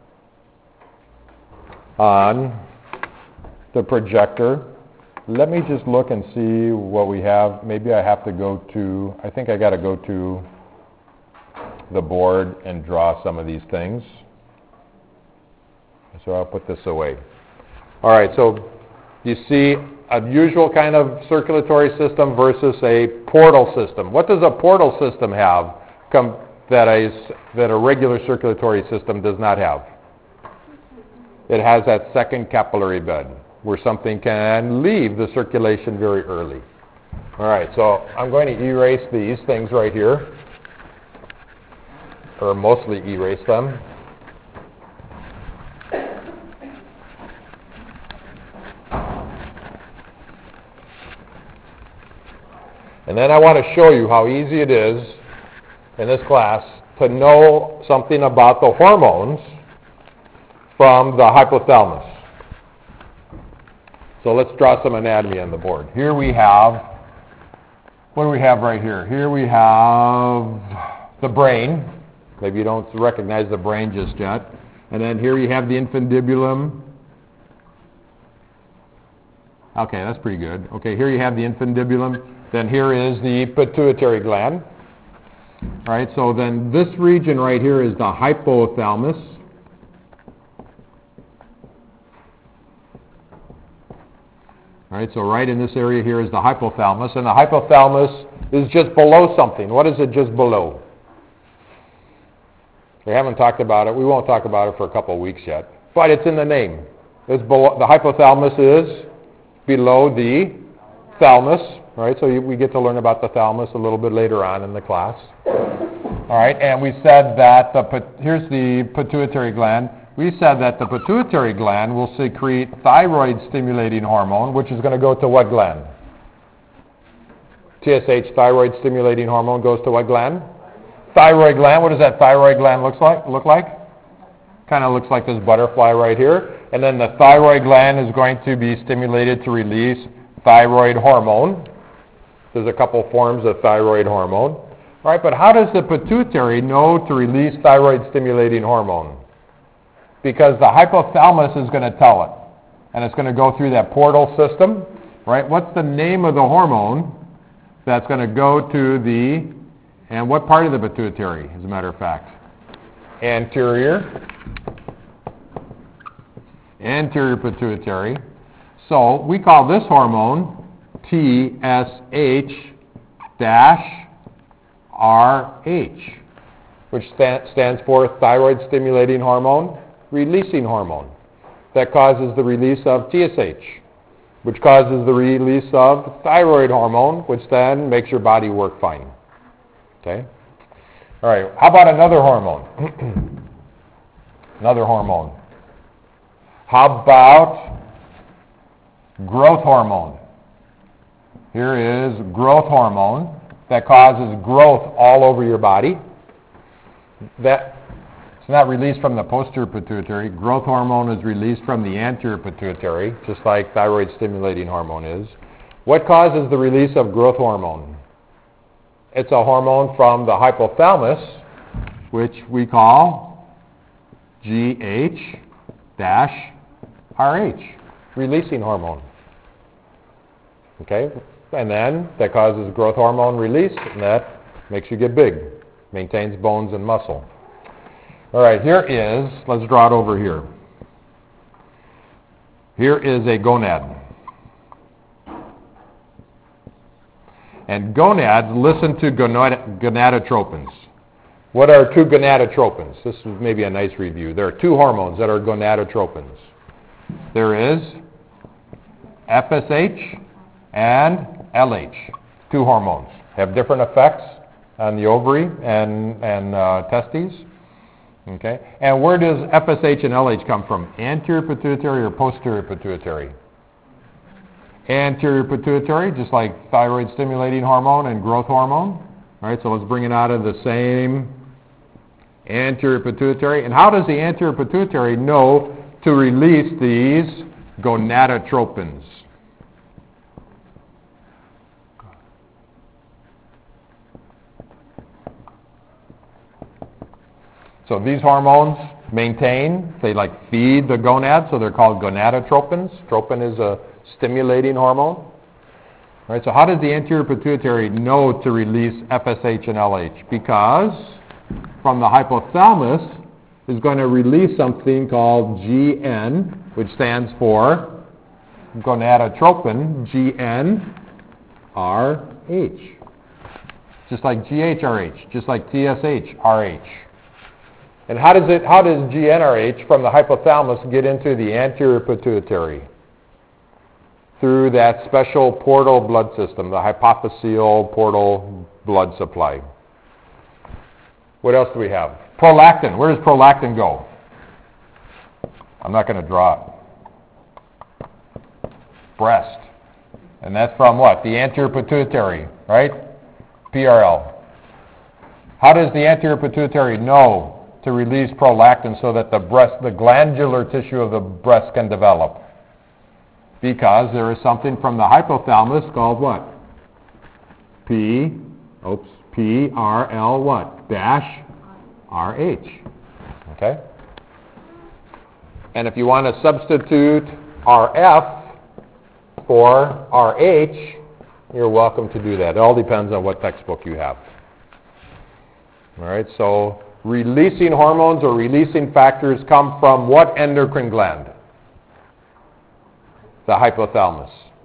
on the projector. Let me just look and see what we have. Maybe I have to go to, I think I got to go to the board and draw some of these things. So I'll put this away. All right, so you see a usual kind of circulatory system versus a portal system. What does a portal system have come, that, a, that a regular circulatory system does not have? It has that second capillary bed where something can leave the circulation very early. All right, so I'm going to erase these things right here, or mostly erase them. And then I want to show you how easy it is in this class to know something about the hormones from the hypothalamus. So let's draw some anatomy on the board. Here we have, what do we have right here? Here we have the brain. Maybe you don't recognize the brain just yet. And then here you have the infundibulum. Okay, that's pretty good. Okay, here you have the infundibulum. Then here is the pituitary gland. All right, so then this region right here is the hypothalamus. All All right, so right in this area here is the hypothalamus, and the hypothalamus is just below something. What is it just below? We haven't talked about it. We won't talk about it for a couple of weeks yet. But it's in the name. It's below, the hypothalamus is below the thalamus. All right, so you, we get to learn about the thalamus a little bit later on in the class. All right, and we said that, the, here's the pituitary gland. We said that the pituitary gland will secrete thyroid-stimulating hormone, which is going to go to what gland? T S H, thyroid-stimulating hormone, goes to what gland? Thyroid gland. What does that thyroid gland looks like? Look like? Kind of looks like this butterfly right here. And then the thyroid gland is going to be stimulated to release thyroid hormone. There's a couple forms of thyroid hormone. All right, but how does the pituitary know to release thyroid-stimulating hormone? Because the hypothalamus is going to tell it. And it's going to go through that portal system. Right? What's the name of the hormone that's going to go to the, and what part of the pituitary, as a matter of fact? Anterior. Anterior pituitary. So we call this hormone T S H R H, which sta- stands for thyroid-stimulating hormone, releasing hormone, that causes the release of T S H, which causes the release of thyroid hormone, which then makes your body work fine. Okay? All right, how about another hormone? Another hormone. How about growth hormone? Here is growth hormone that causes growth all over your body. That it's not released from the posterior pituitary. Growth hormone is released from the anterior pituitary, just like thyroid-stimulating hormone is. What causes the release of growth hormone? It's a hormone from the hypothalamus, which we call G H R H, releasing hormone. Okay? And then that causes growth hormone release, and that makes you get big, maintains bones and muscle. All right, here is, let's draw it over here. Here is a gonad. And gonads listen to gonad- gonadotropins. What are two gonadotropins? This is maybe a nice review. There are two hormones that are gonadotropins. There is F S H and L H, two hormones. Have different effects on the ovary and, and uh, testes. Okay? And where does F S H and L H come from? Anterior pituitary or posterior pituitary? Anterior pituitary, just like thyroid-stimulating hormone and growth hormone. All right, so let's bring it out of the same anterior pituitary. And how does the anterior pituitary know to release these gonadotropins? So these hormones maintain, they like feed the gonad, so they're called gonadotropins. Tropin is a stimulating hormone. All right, so how does the anterior pituitary know to release F S H and L H? Because from the hypothalamus is going to release something called G N, which stands for gonadotropin, G N R H. Just like G H R H, just like T S H R H. And how does it? How does G N R H from the hypothalamus get into the anterior pituitary? Through that special portal blood system, the hypophyseal portal blood supply. What else do we have? Prolactin. Where does prolactin go? I'm not going to draw it. Breast. And that's from what? The anterior pituitary, right? P R L. How does the anterior pituitary know to release prolactin so that the breast, the glandular tissue of the breast can develop? Because there is something from the hypothalamus called what? P, oops, P R L what? Dash R H. Okay? And if you want to substitute R F for R H, you're welcome to do that. It all depends on what textbook you have. All right, so releasing hormones or releasing factors come from what endocrine gland? The hypothalamus.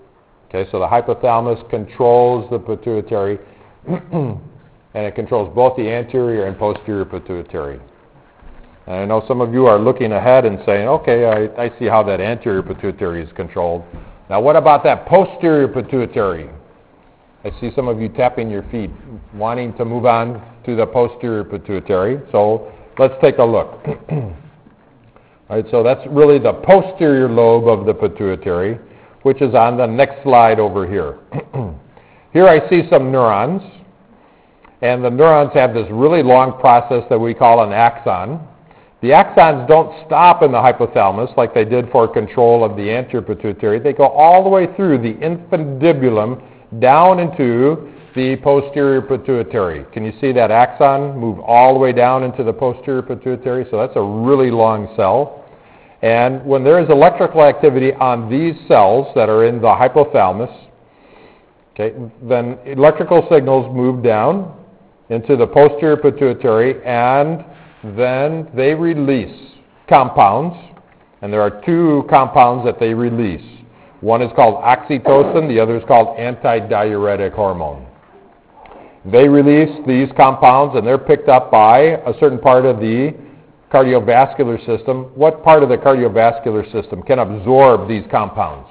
Okay, so the hypothalamus controls the pituitary, and it controls both the anterior and posterior pituitary. And I know some of you are looking ahead and saying, okay, I, I see how that anterior pituitary is controlled. Now what about that posterior pituitary? I see some of you tapping your feet, wanting to move on to the posterior pituitary. So let's take a look. All right, so that's really the posterior lobe of the pituitary, which is on the next slide over here. Here I see some neurons, and the neurons have this really long process that we call an axon. The axons don't stop in the hypothalamus like they did for control of the anterior pituitary. They go all the way through the infundibulum down into the posterior pituitary. Can you see that axon move all the way down into the posterior pituitary? So that's a really long cell. And when there is electrical activity on these cells that are in the hypothalamus, okay, then electrical signals move down into the posterior pituitary, and then they release compounds, and there are two compounds that they release. One is called oxytocin, the other is called antidiuretic hormone. They release these compounds, and they're picked up by a certain part of the cardiovascular system. What part of the cardiovascular system can absorb these compounds?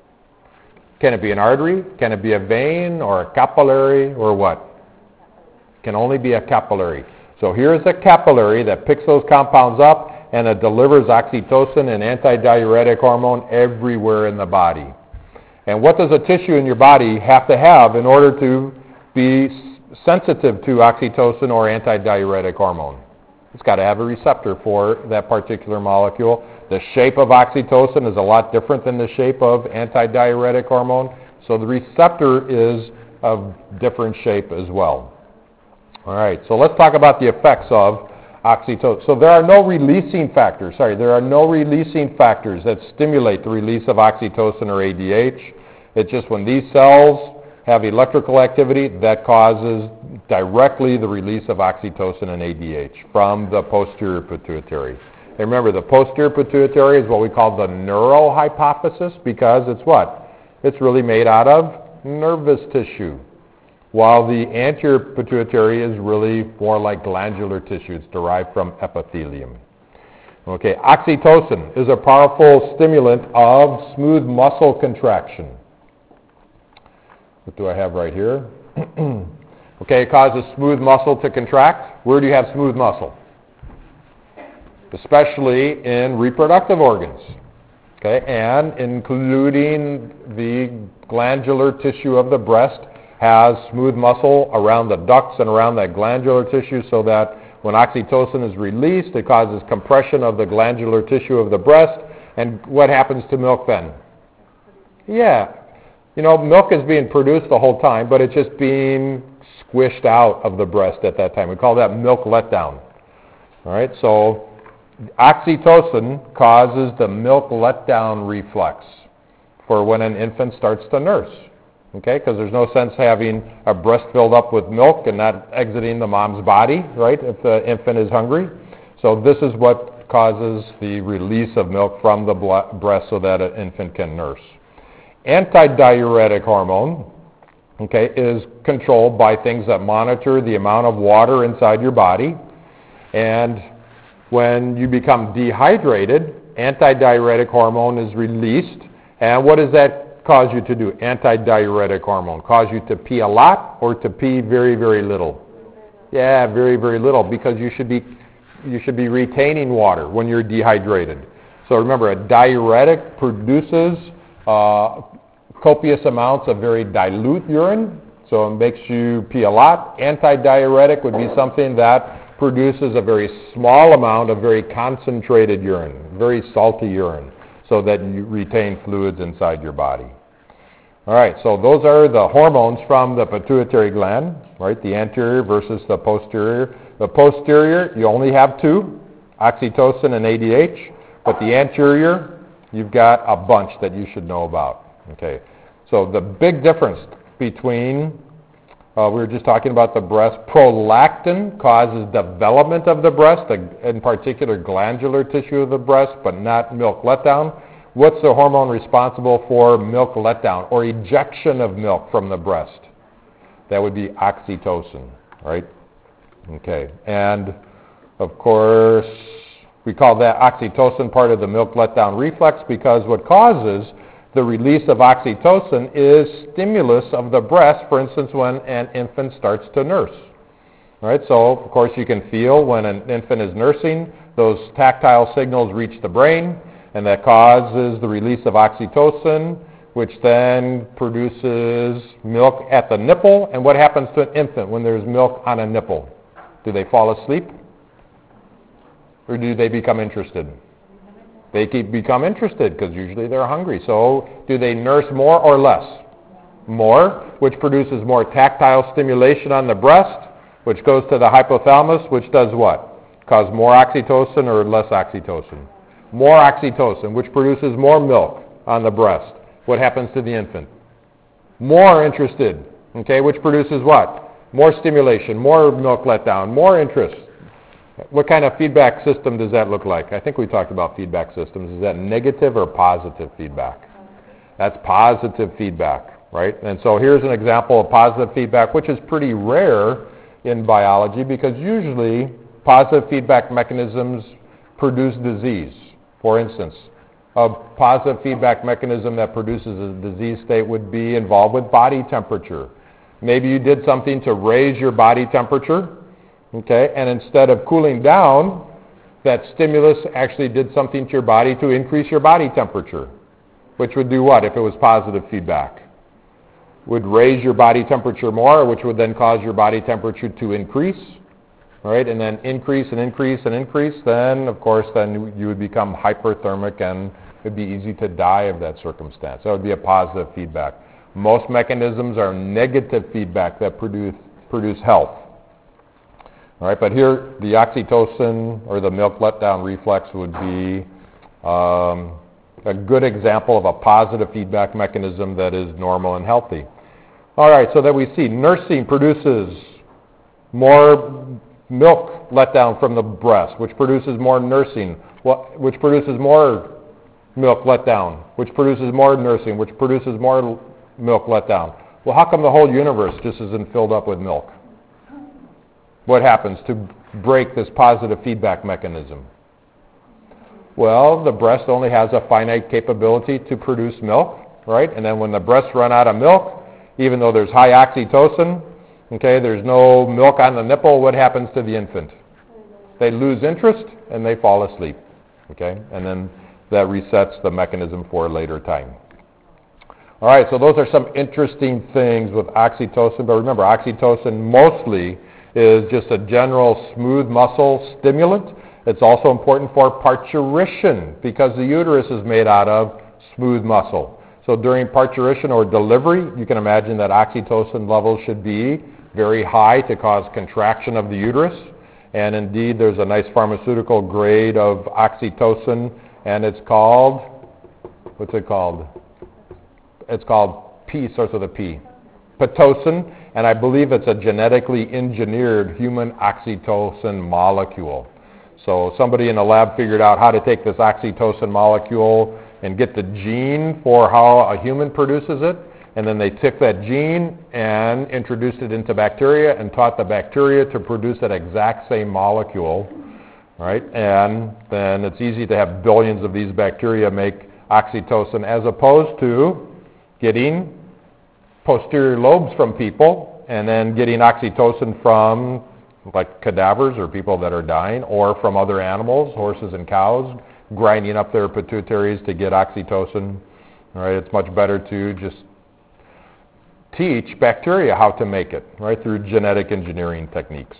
Can it be an artery? Can it be a vein or a capillary or what? Can only be a capillary. So here's a capillary that picks those compounds up, and it delivers oxytocin and antidiuretic hormone everywhere in the body. And what does a tissue in your body have to have in order to be s- sensitive to oxytocin or antidiuretic hormone? It's got to have a receptor for that particular molecule. The shape of oxytocin is a lot different than the shape of antidiuretic hormone, so the receptor is of different shape as well. All right, so let's talk about the effects of oxytocin. So there are no releasing factors, sorry, there are no releasing factors that stimulate the release of oxytocin or A D H. It's just when these cells have electrical activity that causes directly the release of oxytocin and A D H from the posterior pituitary. And remember, the posterior pituitary is what we call the neurohypophysis, because it's what? It's really made out of nervous tissue, while the anterior pituitary is really more like glandular tissue. It's derived from epithelium. Okay, oxytocin is a powerful stimulant of smooth muscle contraction. What do I have right here? Okay, it causes smooth muscle to contract. Where do you have smooth muscle? Especially in reproductive organs. Okay, and including the glandular tissue of the breast has smooth muscle around the ducts and around that glandular tissue, so that when oxytocin is released, it causes compression of the glandular tissue of the breast. And what happens to milk then? Yeah, you know, milk is being produced the whole time, but it's just being squished out of the breast at that time. We call that milk letdown. All right, so oxytocin causes the milk letdown reflex for when an infant starts to nurse. Okay, because there's no sense having a breast filled up with milk and not exiting the mom's body, right, if the infant is hungry. So this is what causes the release of milk from the breast so that an infant can nurse. Antidiuretic hormone, okay, is controlled by things that monitor the amount of water inside your body. And when you become dehydrated, antidiuretic hormone is released. And what does that cause you to do? Antidiuretic hormone cause you to pee a lot or to pee very, very little? Yeah, very, very little, because you should be you should be retaining water when you're dehydrated. So remember, a diuretic produces uh, copious amounts of very dilute urine, so it makes you pee a lot. Antidiuretic would be something that produces a very small amount of very concentrated urine, very salty urine, so that you retain fluids inside your body. All right, so those are the hormones from the pituitary gland, right? The anterior versus the posterior. The posterior, you only have two, oxytocin and A D H, but the anterior, you've got a bunch that you should know about. Okay, so the big difference between, uh, we were just talking about the breast, prolactin causes development of the breast, in particular glandular tissue of the breast, but not milk letdown. What's the hormone responsible for milk letdown or ejection of milk from the breast? That would be oxytocin, right? Okay, and of course, we call that oxytocin part of the milk letdown reflex because what causes the release of oxytocin is stimulus of the breast, for instance, when an infant starts to nurse. All right, so of course you can feel when an infant is nursing, those tactile signals reach the brain, and that causes the release of oxytocin, which then produces milk at the nipple. And what happens to an infant when there's milk on a nipple? Do they fall asleep? Or do they become interested? They keep become interested because usually they're hungry. So do they nurse more or less? More, which produces more tactile stimulation on the breast, which goes to the hypothalamus, which does what? Cause more oxytocin or less oxytocin? More oxytocin, which produces more milk on the breast. What happens to the infant? More interested, okay, which produces what? More stimulation, more milk letdown, more interest. What kind of feedback system does that look like? I think we talked about feedback systems. Is that negative or positive feedback? That's positive feedback, right? And so here's an example of positive feedback, which is pretty rare in biology because usually positive feedback mechanisms produce disease. For instance, a positive feedback mechanism that produces a disease state would be involved with body temperature. Maybe you did something to raise your body temperature, okay, and instead of cooling down, that stimulus actually did something to your body to increase your body temperature, which would do what if it was positive feedback? Would raise your body temperature more, which would then cause your body temperature to increase, right? And then increase and increase and increase, then, of course, then you would become hyperthermic and it would be easy to die of that circumstance. That would be a positive feedback. Most mechanisms are negative feedback that produce, produce health. All right, but here the oxytocin or the milk letdown reflex would be um, a good example of a positive feedback mechanism that is normal and healthy. All right, so that we see nursing produces more milk letdown from the breast, which produces more nursing, which produces more milk letdown, which produces more nursing, which produces more milk letdown. Well, how come the whole universe just isn't filled up with milk? What happens to break this positive feedback mechanism? Well, the breast only has a finite capability to produce milk, right? And then when the breasts run out of milk, even though there's high oxytocin, okay, there's no milk on the nipple, what happens to the infant? They lose interest and they fall asleep, okay? And then that resets the mechanism for a later time. All right, so those are some interesting things with oxytocin, but remember, oxytocin mostly is just a general smooth muscle stimulant. It's also important for parturition because the uterus is made out of smooth muscle. So during parturition or delivery, you can imagine that oxytocin levels should be very high to cause contraction of the uterus. And indeed, there's a nice pharmaceutical grade of oxytocin, and it's called, what's it called? It's called P, starts with a P. Pitocin, and I believe it's a genetically engineered human oxytocin molecule. So somebody in the lab figured out how to take this oxytocin molecule and get the gene for how a human produces it, and then they took that gene and introduced it into bacteria and taught the bacteria to produce that exact same molecule, right? And then it's easy to have billions of these bacteria make oxytocin as opposed to getting posterior lobes from people and then getting oxytocin from like cadavers or people that are dying or from other animals, horses and cows, grinding up their pituitaries to get oxytocin. All right, it's much better to just teach bacteria how to make it, right, through genetic engineering techniques.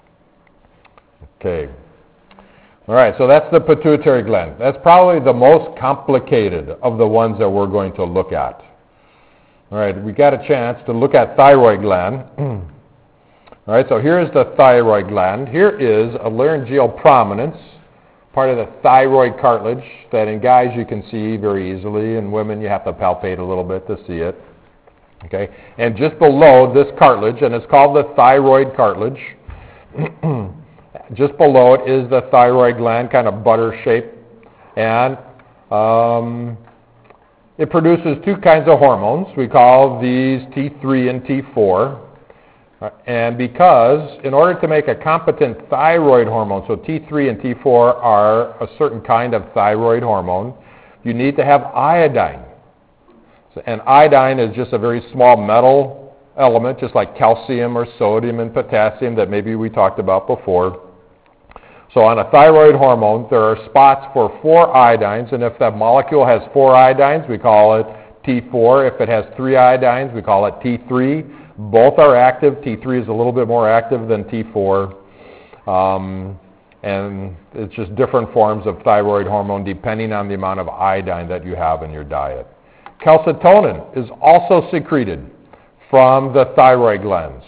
Okay. All right, so that's the pituitary gland. That's probably the most complicated of the ones that we're going to look at. All right, we got a chance to look at thyroid gland. All right, so here's the thyroid gland. Here is a laryngeal prominence, part of the thyroid cartilage that in guys you can see very easily. In women you have to palpate a little bit to see it. Okay, and just below this cartilage, and it's called the thyroid cartilage, just below it is the thyroid gland, kind of butter shaped, and Um, it produces two kinds of hormones. We call these T three and T four. Uh, and because in order to make a competent thyroid hormone, so T three and T four are a certain kind of thyroid hormone, you need to have iodine. So, and iodine is just a very small metal element, just like calcium or sodium and potassium that maybe we talked about before. So on a thyroid hormone, there are spots for four iodines, and if that molecule has four iodines, we call it T four. If it has three iodines, we call it T three. Both are active. T three is a little bit more active than T four. Um, and it's just different forms of thyroid hormone depending on the amount of iodine that you have in your diet. Calcitonin is also secreted from the thyroid glands.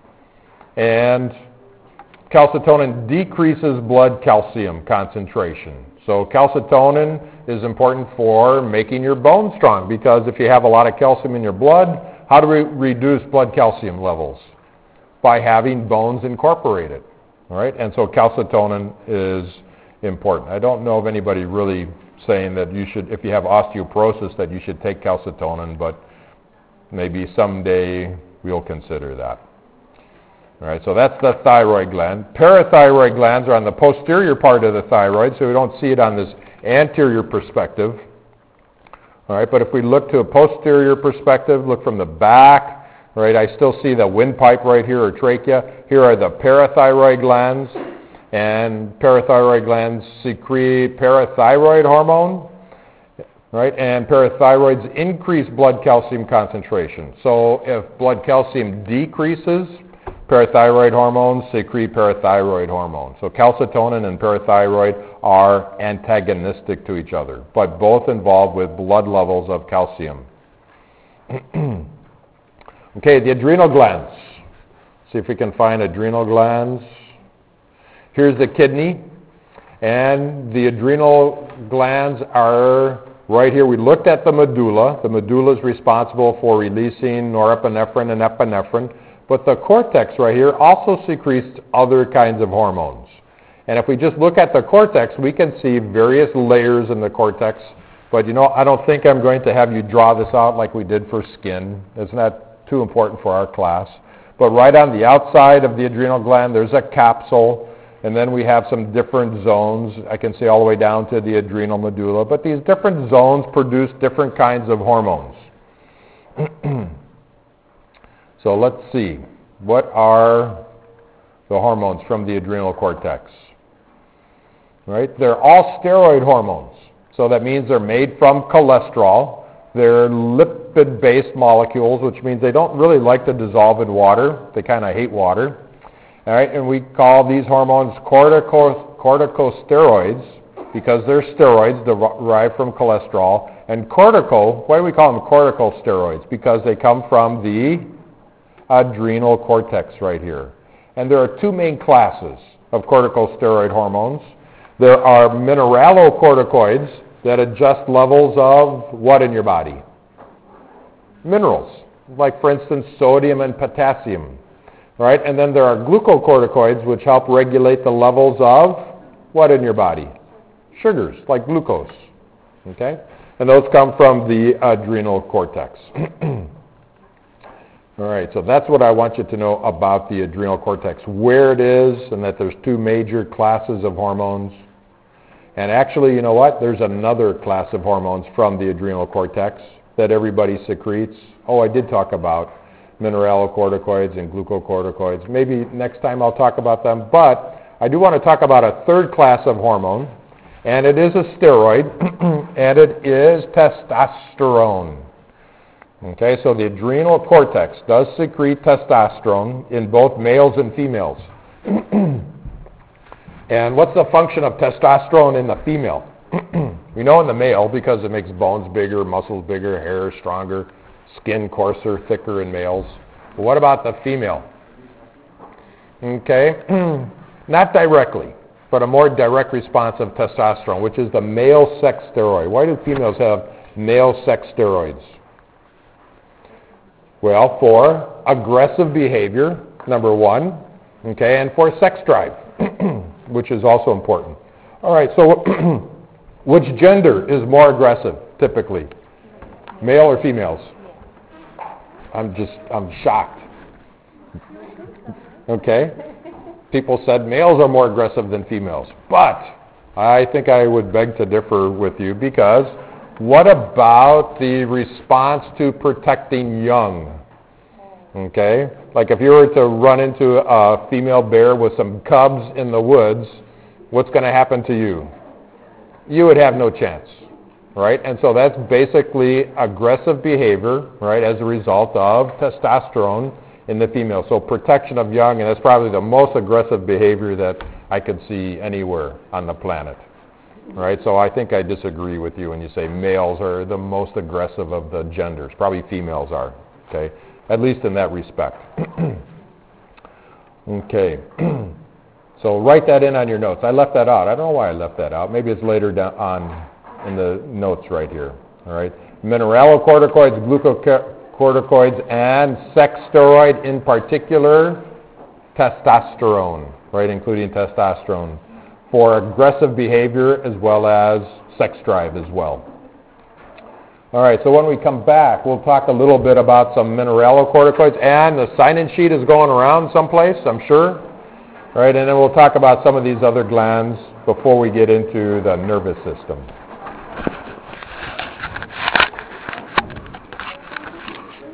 And calcitonin decreases blood calcium concentration. So calcitonin is important for making your bones strong, because if you have a lot of calcium in your blood, how do we reduce blood calcium levels? By having bones incorporated, all right? And so calcitonin is important. I don't know of anybody really saying that you should, if you have osteoporosis, that you should take calcitonin, but maybe someday we'll consider that. All right, so that's the thyroid gland. Parathyroid glands are on the posterior part of the thyroid, so we don't see it on this anterior perspective. All right, but if we look to a posterior perspective, look from the back, all right, I still see the windpipe right here, or trachea. Here are the parathyroid glands, and parathyroid glands secrete parathyroid hormone, right? And parathyroids increase blood calcium concentration. So if blood calcium decreases, parathyroid hormones secrete parathyroid hormone. So calcitonin and parathyroid are antagonistic to each other, but both involved with blood levels of calcium. Okay, the adrenal glands. See if we can find adrenal glands. Here's the kidney, and the adrenal glands are right here. We looked at the medulla. The medulla is responsible for releasing norepinephrine and epinephrine. But the cortex right here also secretes other kinds of hormones. And if we just look at the cortex, we can see various layers in the cortex. But you know, I don't think I'm going to have you draw this out like we did for skin. It's not too important for our class. But right on the outside of the adrenal gland, there's a capsule. And then we have some different zones. I can see all the way down to the adrenal medulla. But these different zones produce different kinds of hormones. So let's see, what are the hormones from the adrenal cortex? Right? They're all steroid hormones. So that means they're made from cholesterol. They're lipid-based molecules, which means they don't really like to dissolve in water. They kind of hate water. All right, and we call these hormones cortico- corticosteroids because they're steroids derived from cholesterol. And cortical, why do we call them corticosteroids? Because they come from the adrenal cortex right here. And there are two main classes of corticosteroid hormones. There are mineralocorticoids that adjust levels of what in your body? Minerals, like for instance sodium and potassium. Right? And then there are glucocorticoids which help regulate the levels of what in your body? Sugars, like glucose. Okay? And those come from the adrenal cortex. All right, so that's what I want you to know about the adrenal cortex, where it is, and that there's two major classes of hormones. And actually, you know what? There's another class of hormones from the adrenal cortex that everybody secretes. Oh, I did talk about mineralocorticoids and glucocorticoids. Maybe next time I'll talk about them. But I do want to talk about a third class of hormone, and it is a steroid, and it is testosterone. Okay, so the adrenal cortex does secrete testosterone in both males and females. And what's the function of testosterone in the female? We know in the male because it makes bones bigger, muscles bigger, hair stronger, skin coarser, thicker in males. But what about the female? Okay, not directly, but a more direct response of testosterone, which is the male sex steroid. Why do females have male sex steroids? Well, for aggressive behavior, number one, okay, and for sex drive, which is also important. All right, so Which gender is more aggressive, typically? Male or females? I'm just, I'm shocked. Okay? People said males are more aggressive than females. But I think I would beg to differ with you, because what about the response to protecting young? Okay? Like if you were to run into a female bear with some cubs in the woods, what's going to happen to you? You would have no chance, right? And so that's basically aggressive behavior, right, as a result of testosterone in the female. So protection of young, and that's probably the most aggressive behavior that I could see anywhere on the planet, right? So I think I disagree with you when you say males are the most aggressive of the genders. Probably females are, okay, at least in that respect. Okay. So write that in on your notes. I left that out. I don't know why I left that out. Maybe it's later down on in the notes right here. All right. Mineralocorticoids, glucocorticoids, and sex steroid, in particular, testosterone, right, including testosterone, for aggressive behavior as well as sex drive as well. All right, so when we come back, we'll talk a little bit about some mineralocorticoids, and the sign-in sheet is going around someplace, I'm sure. All right, and then we'll talk about some of these other glands before we get into the nervous system.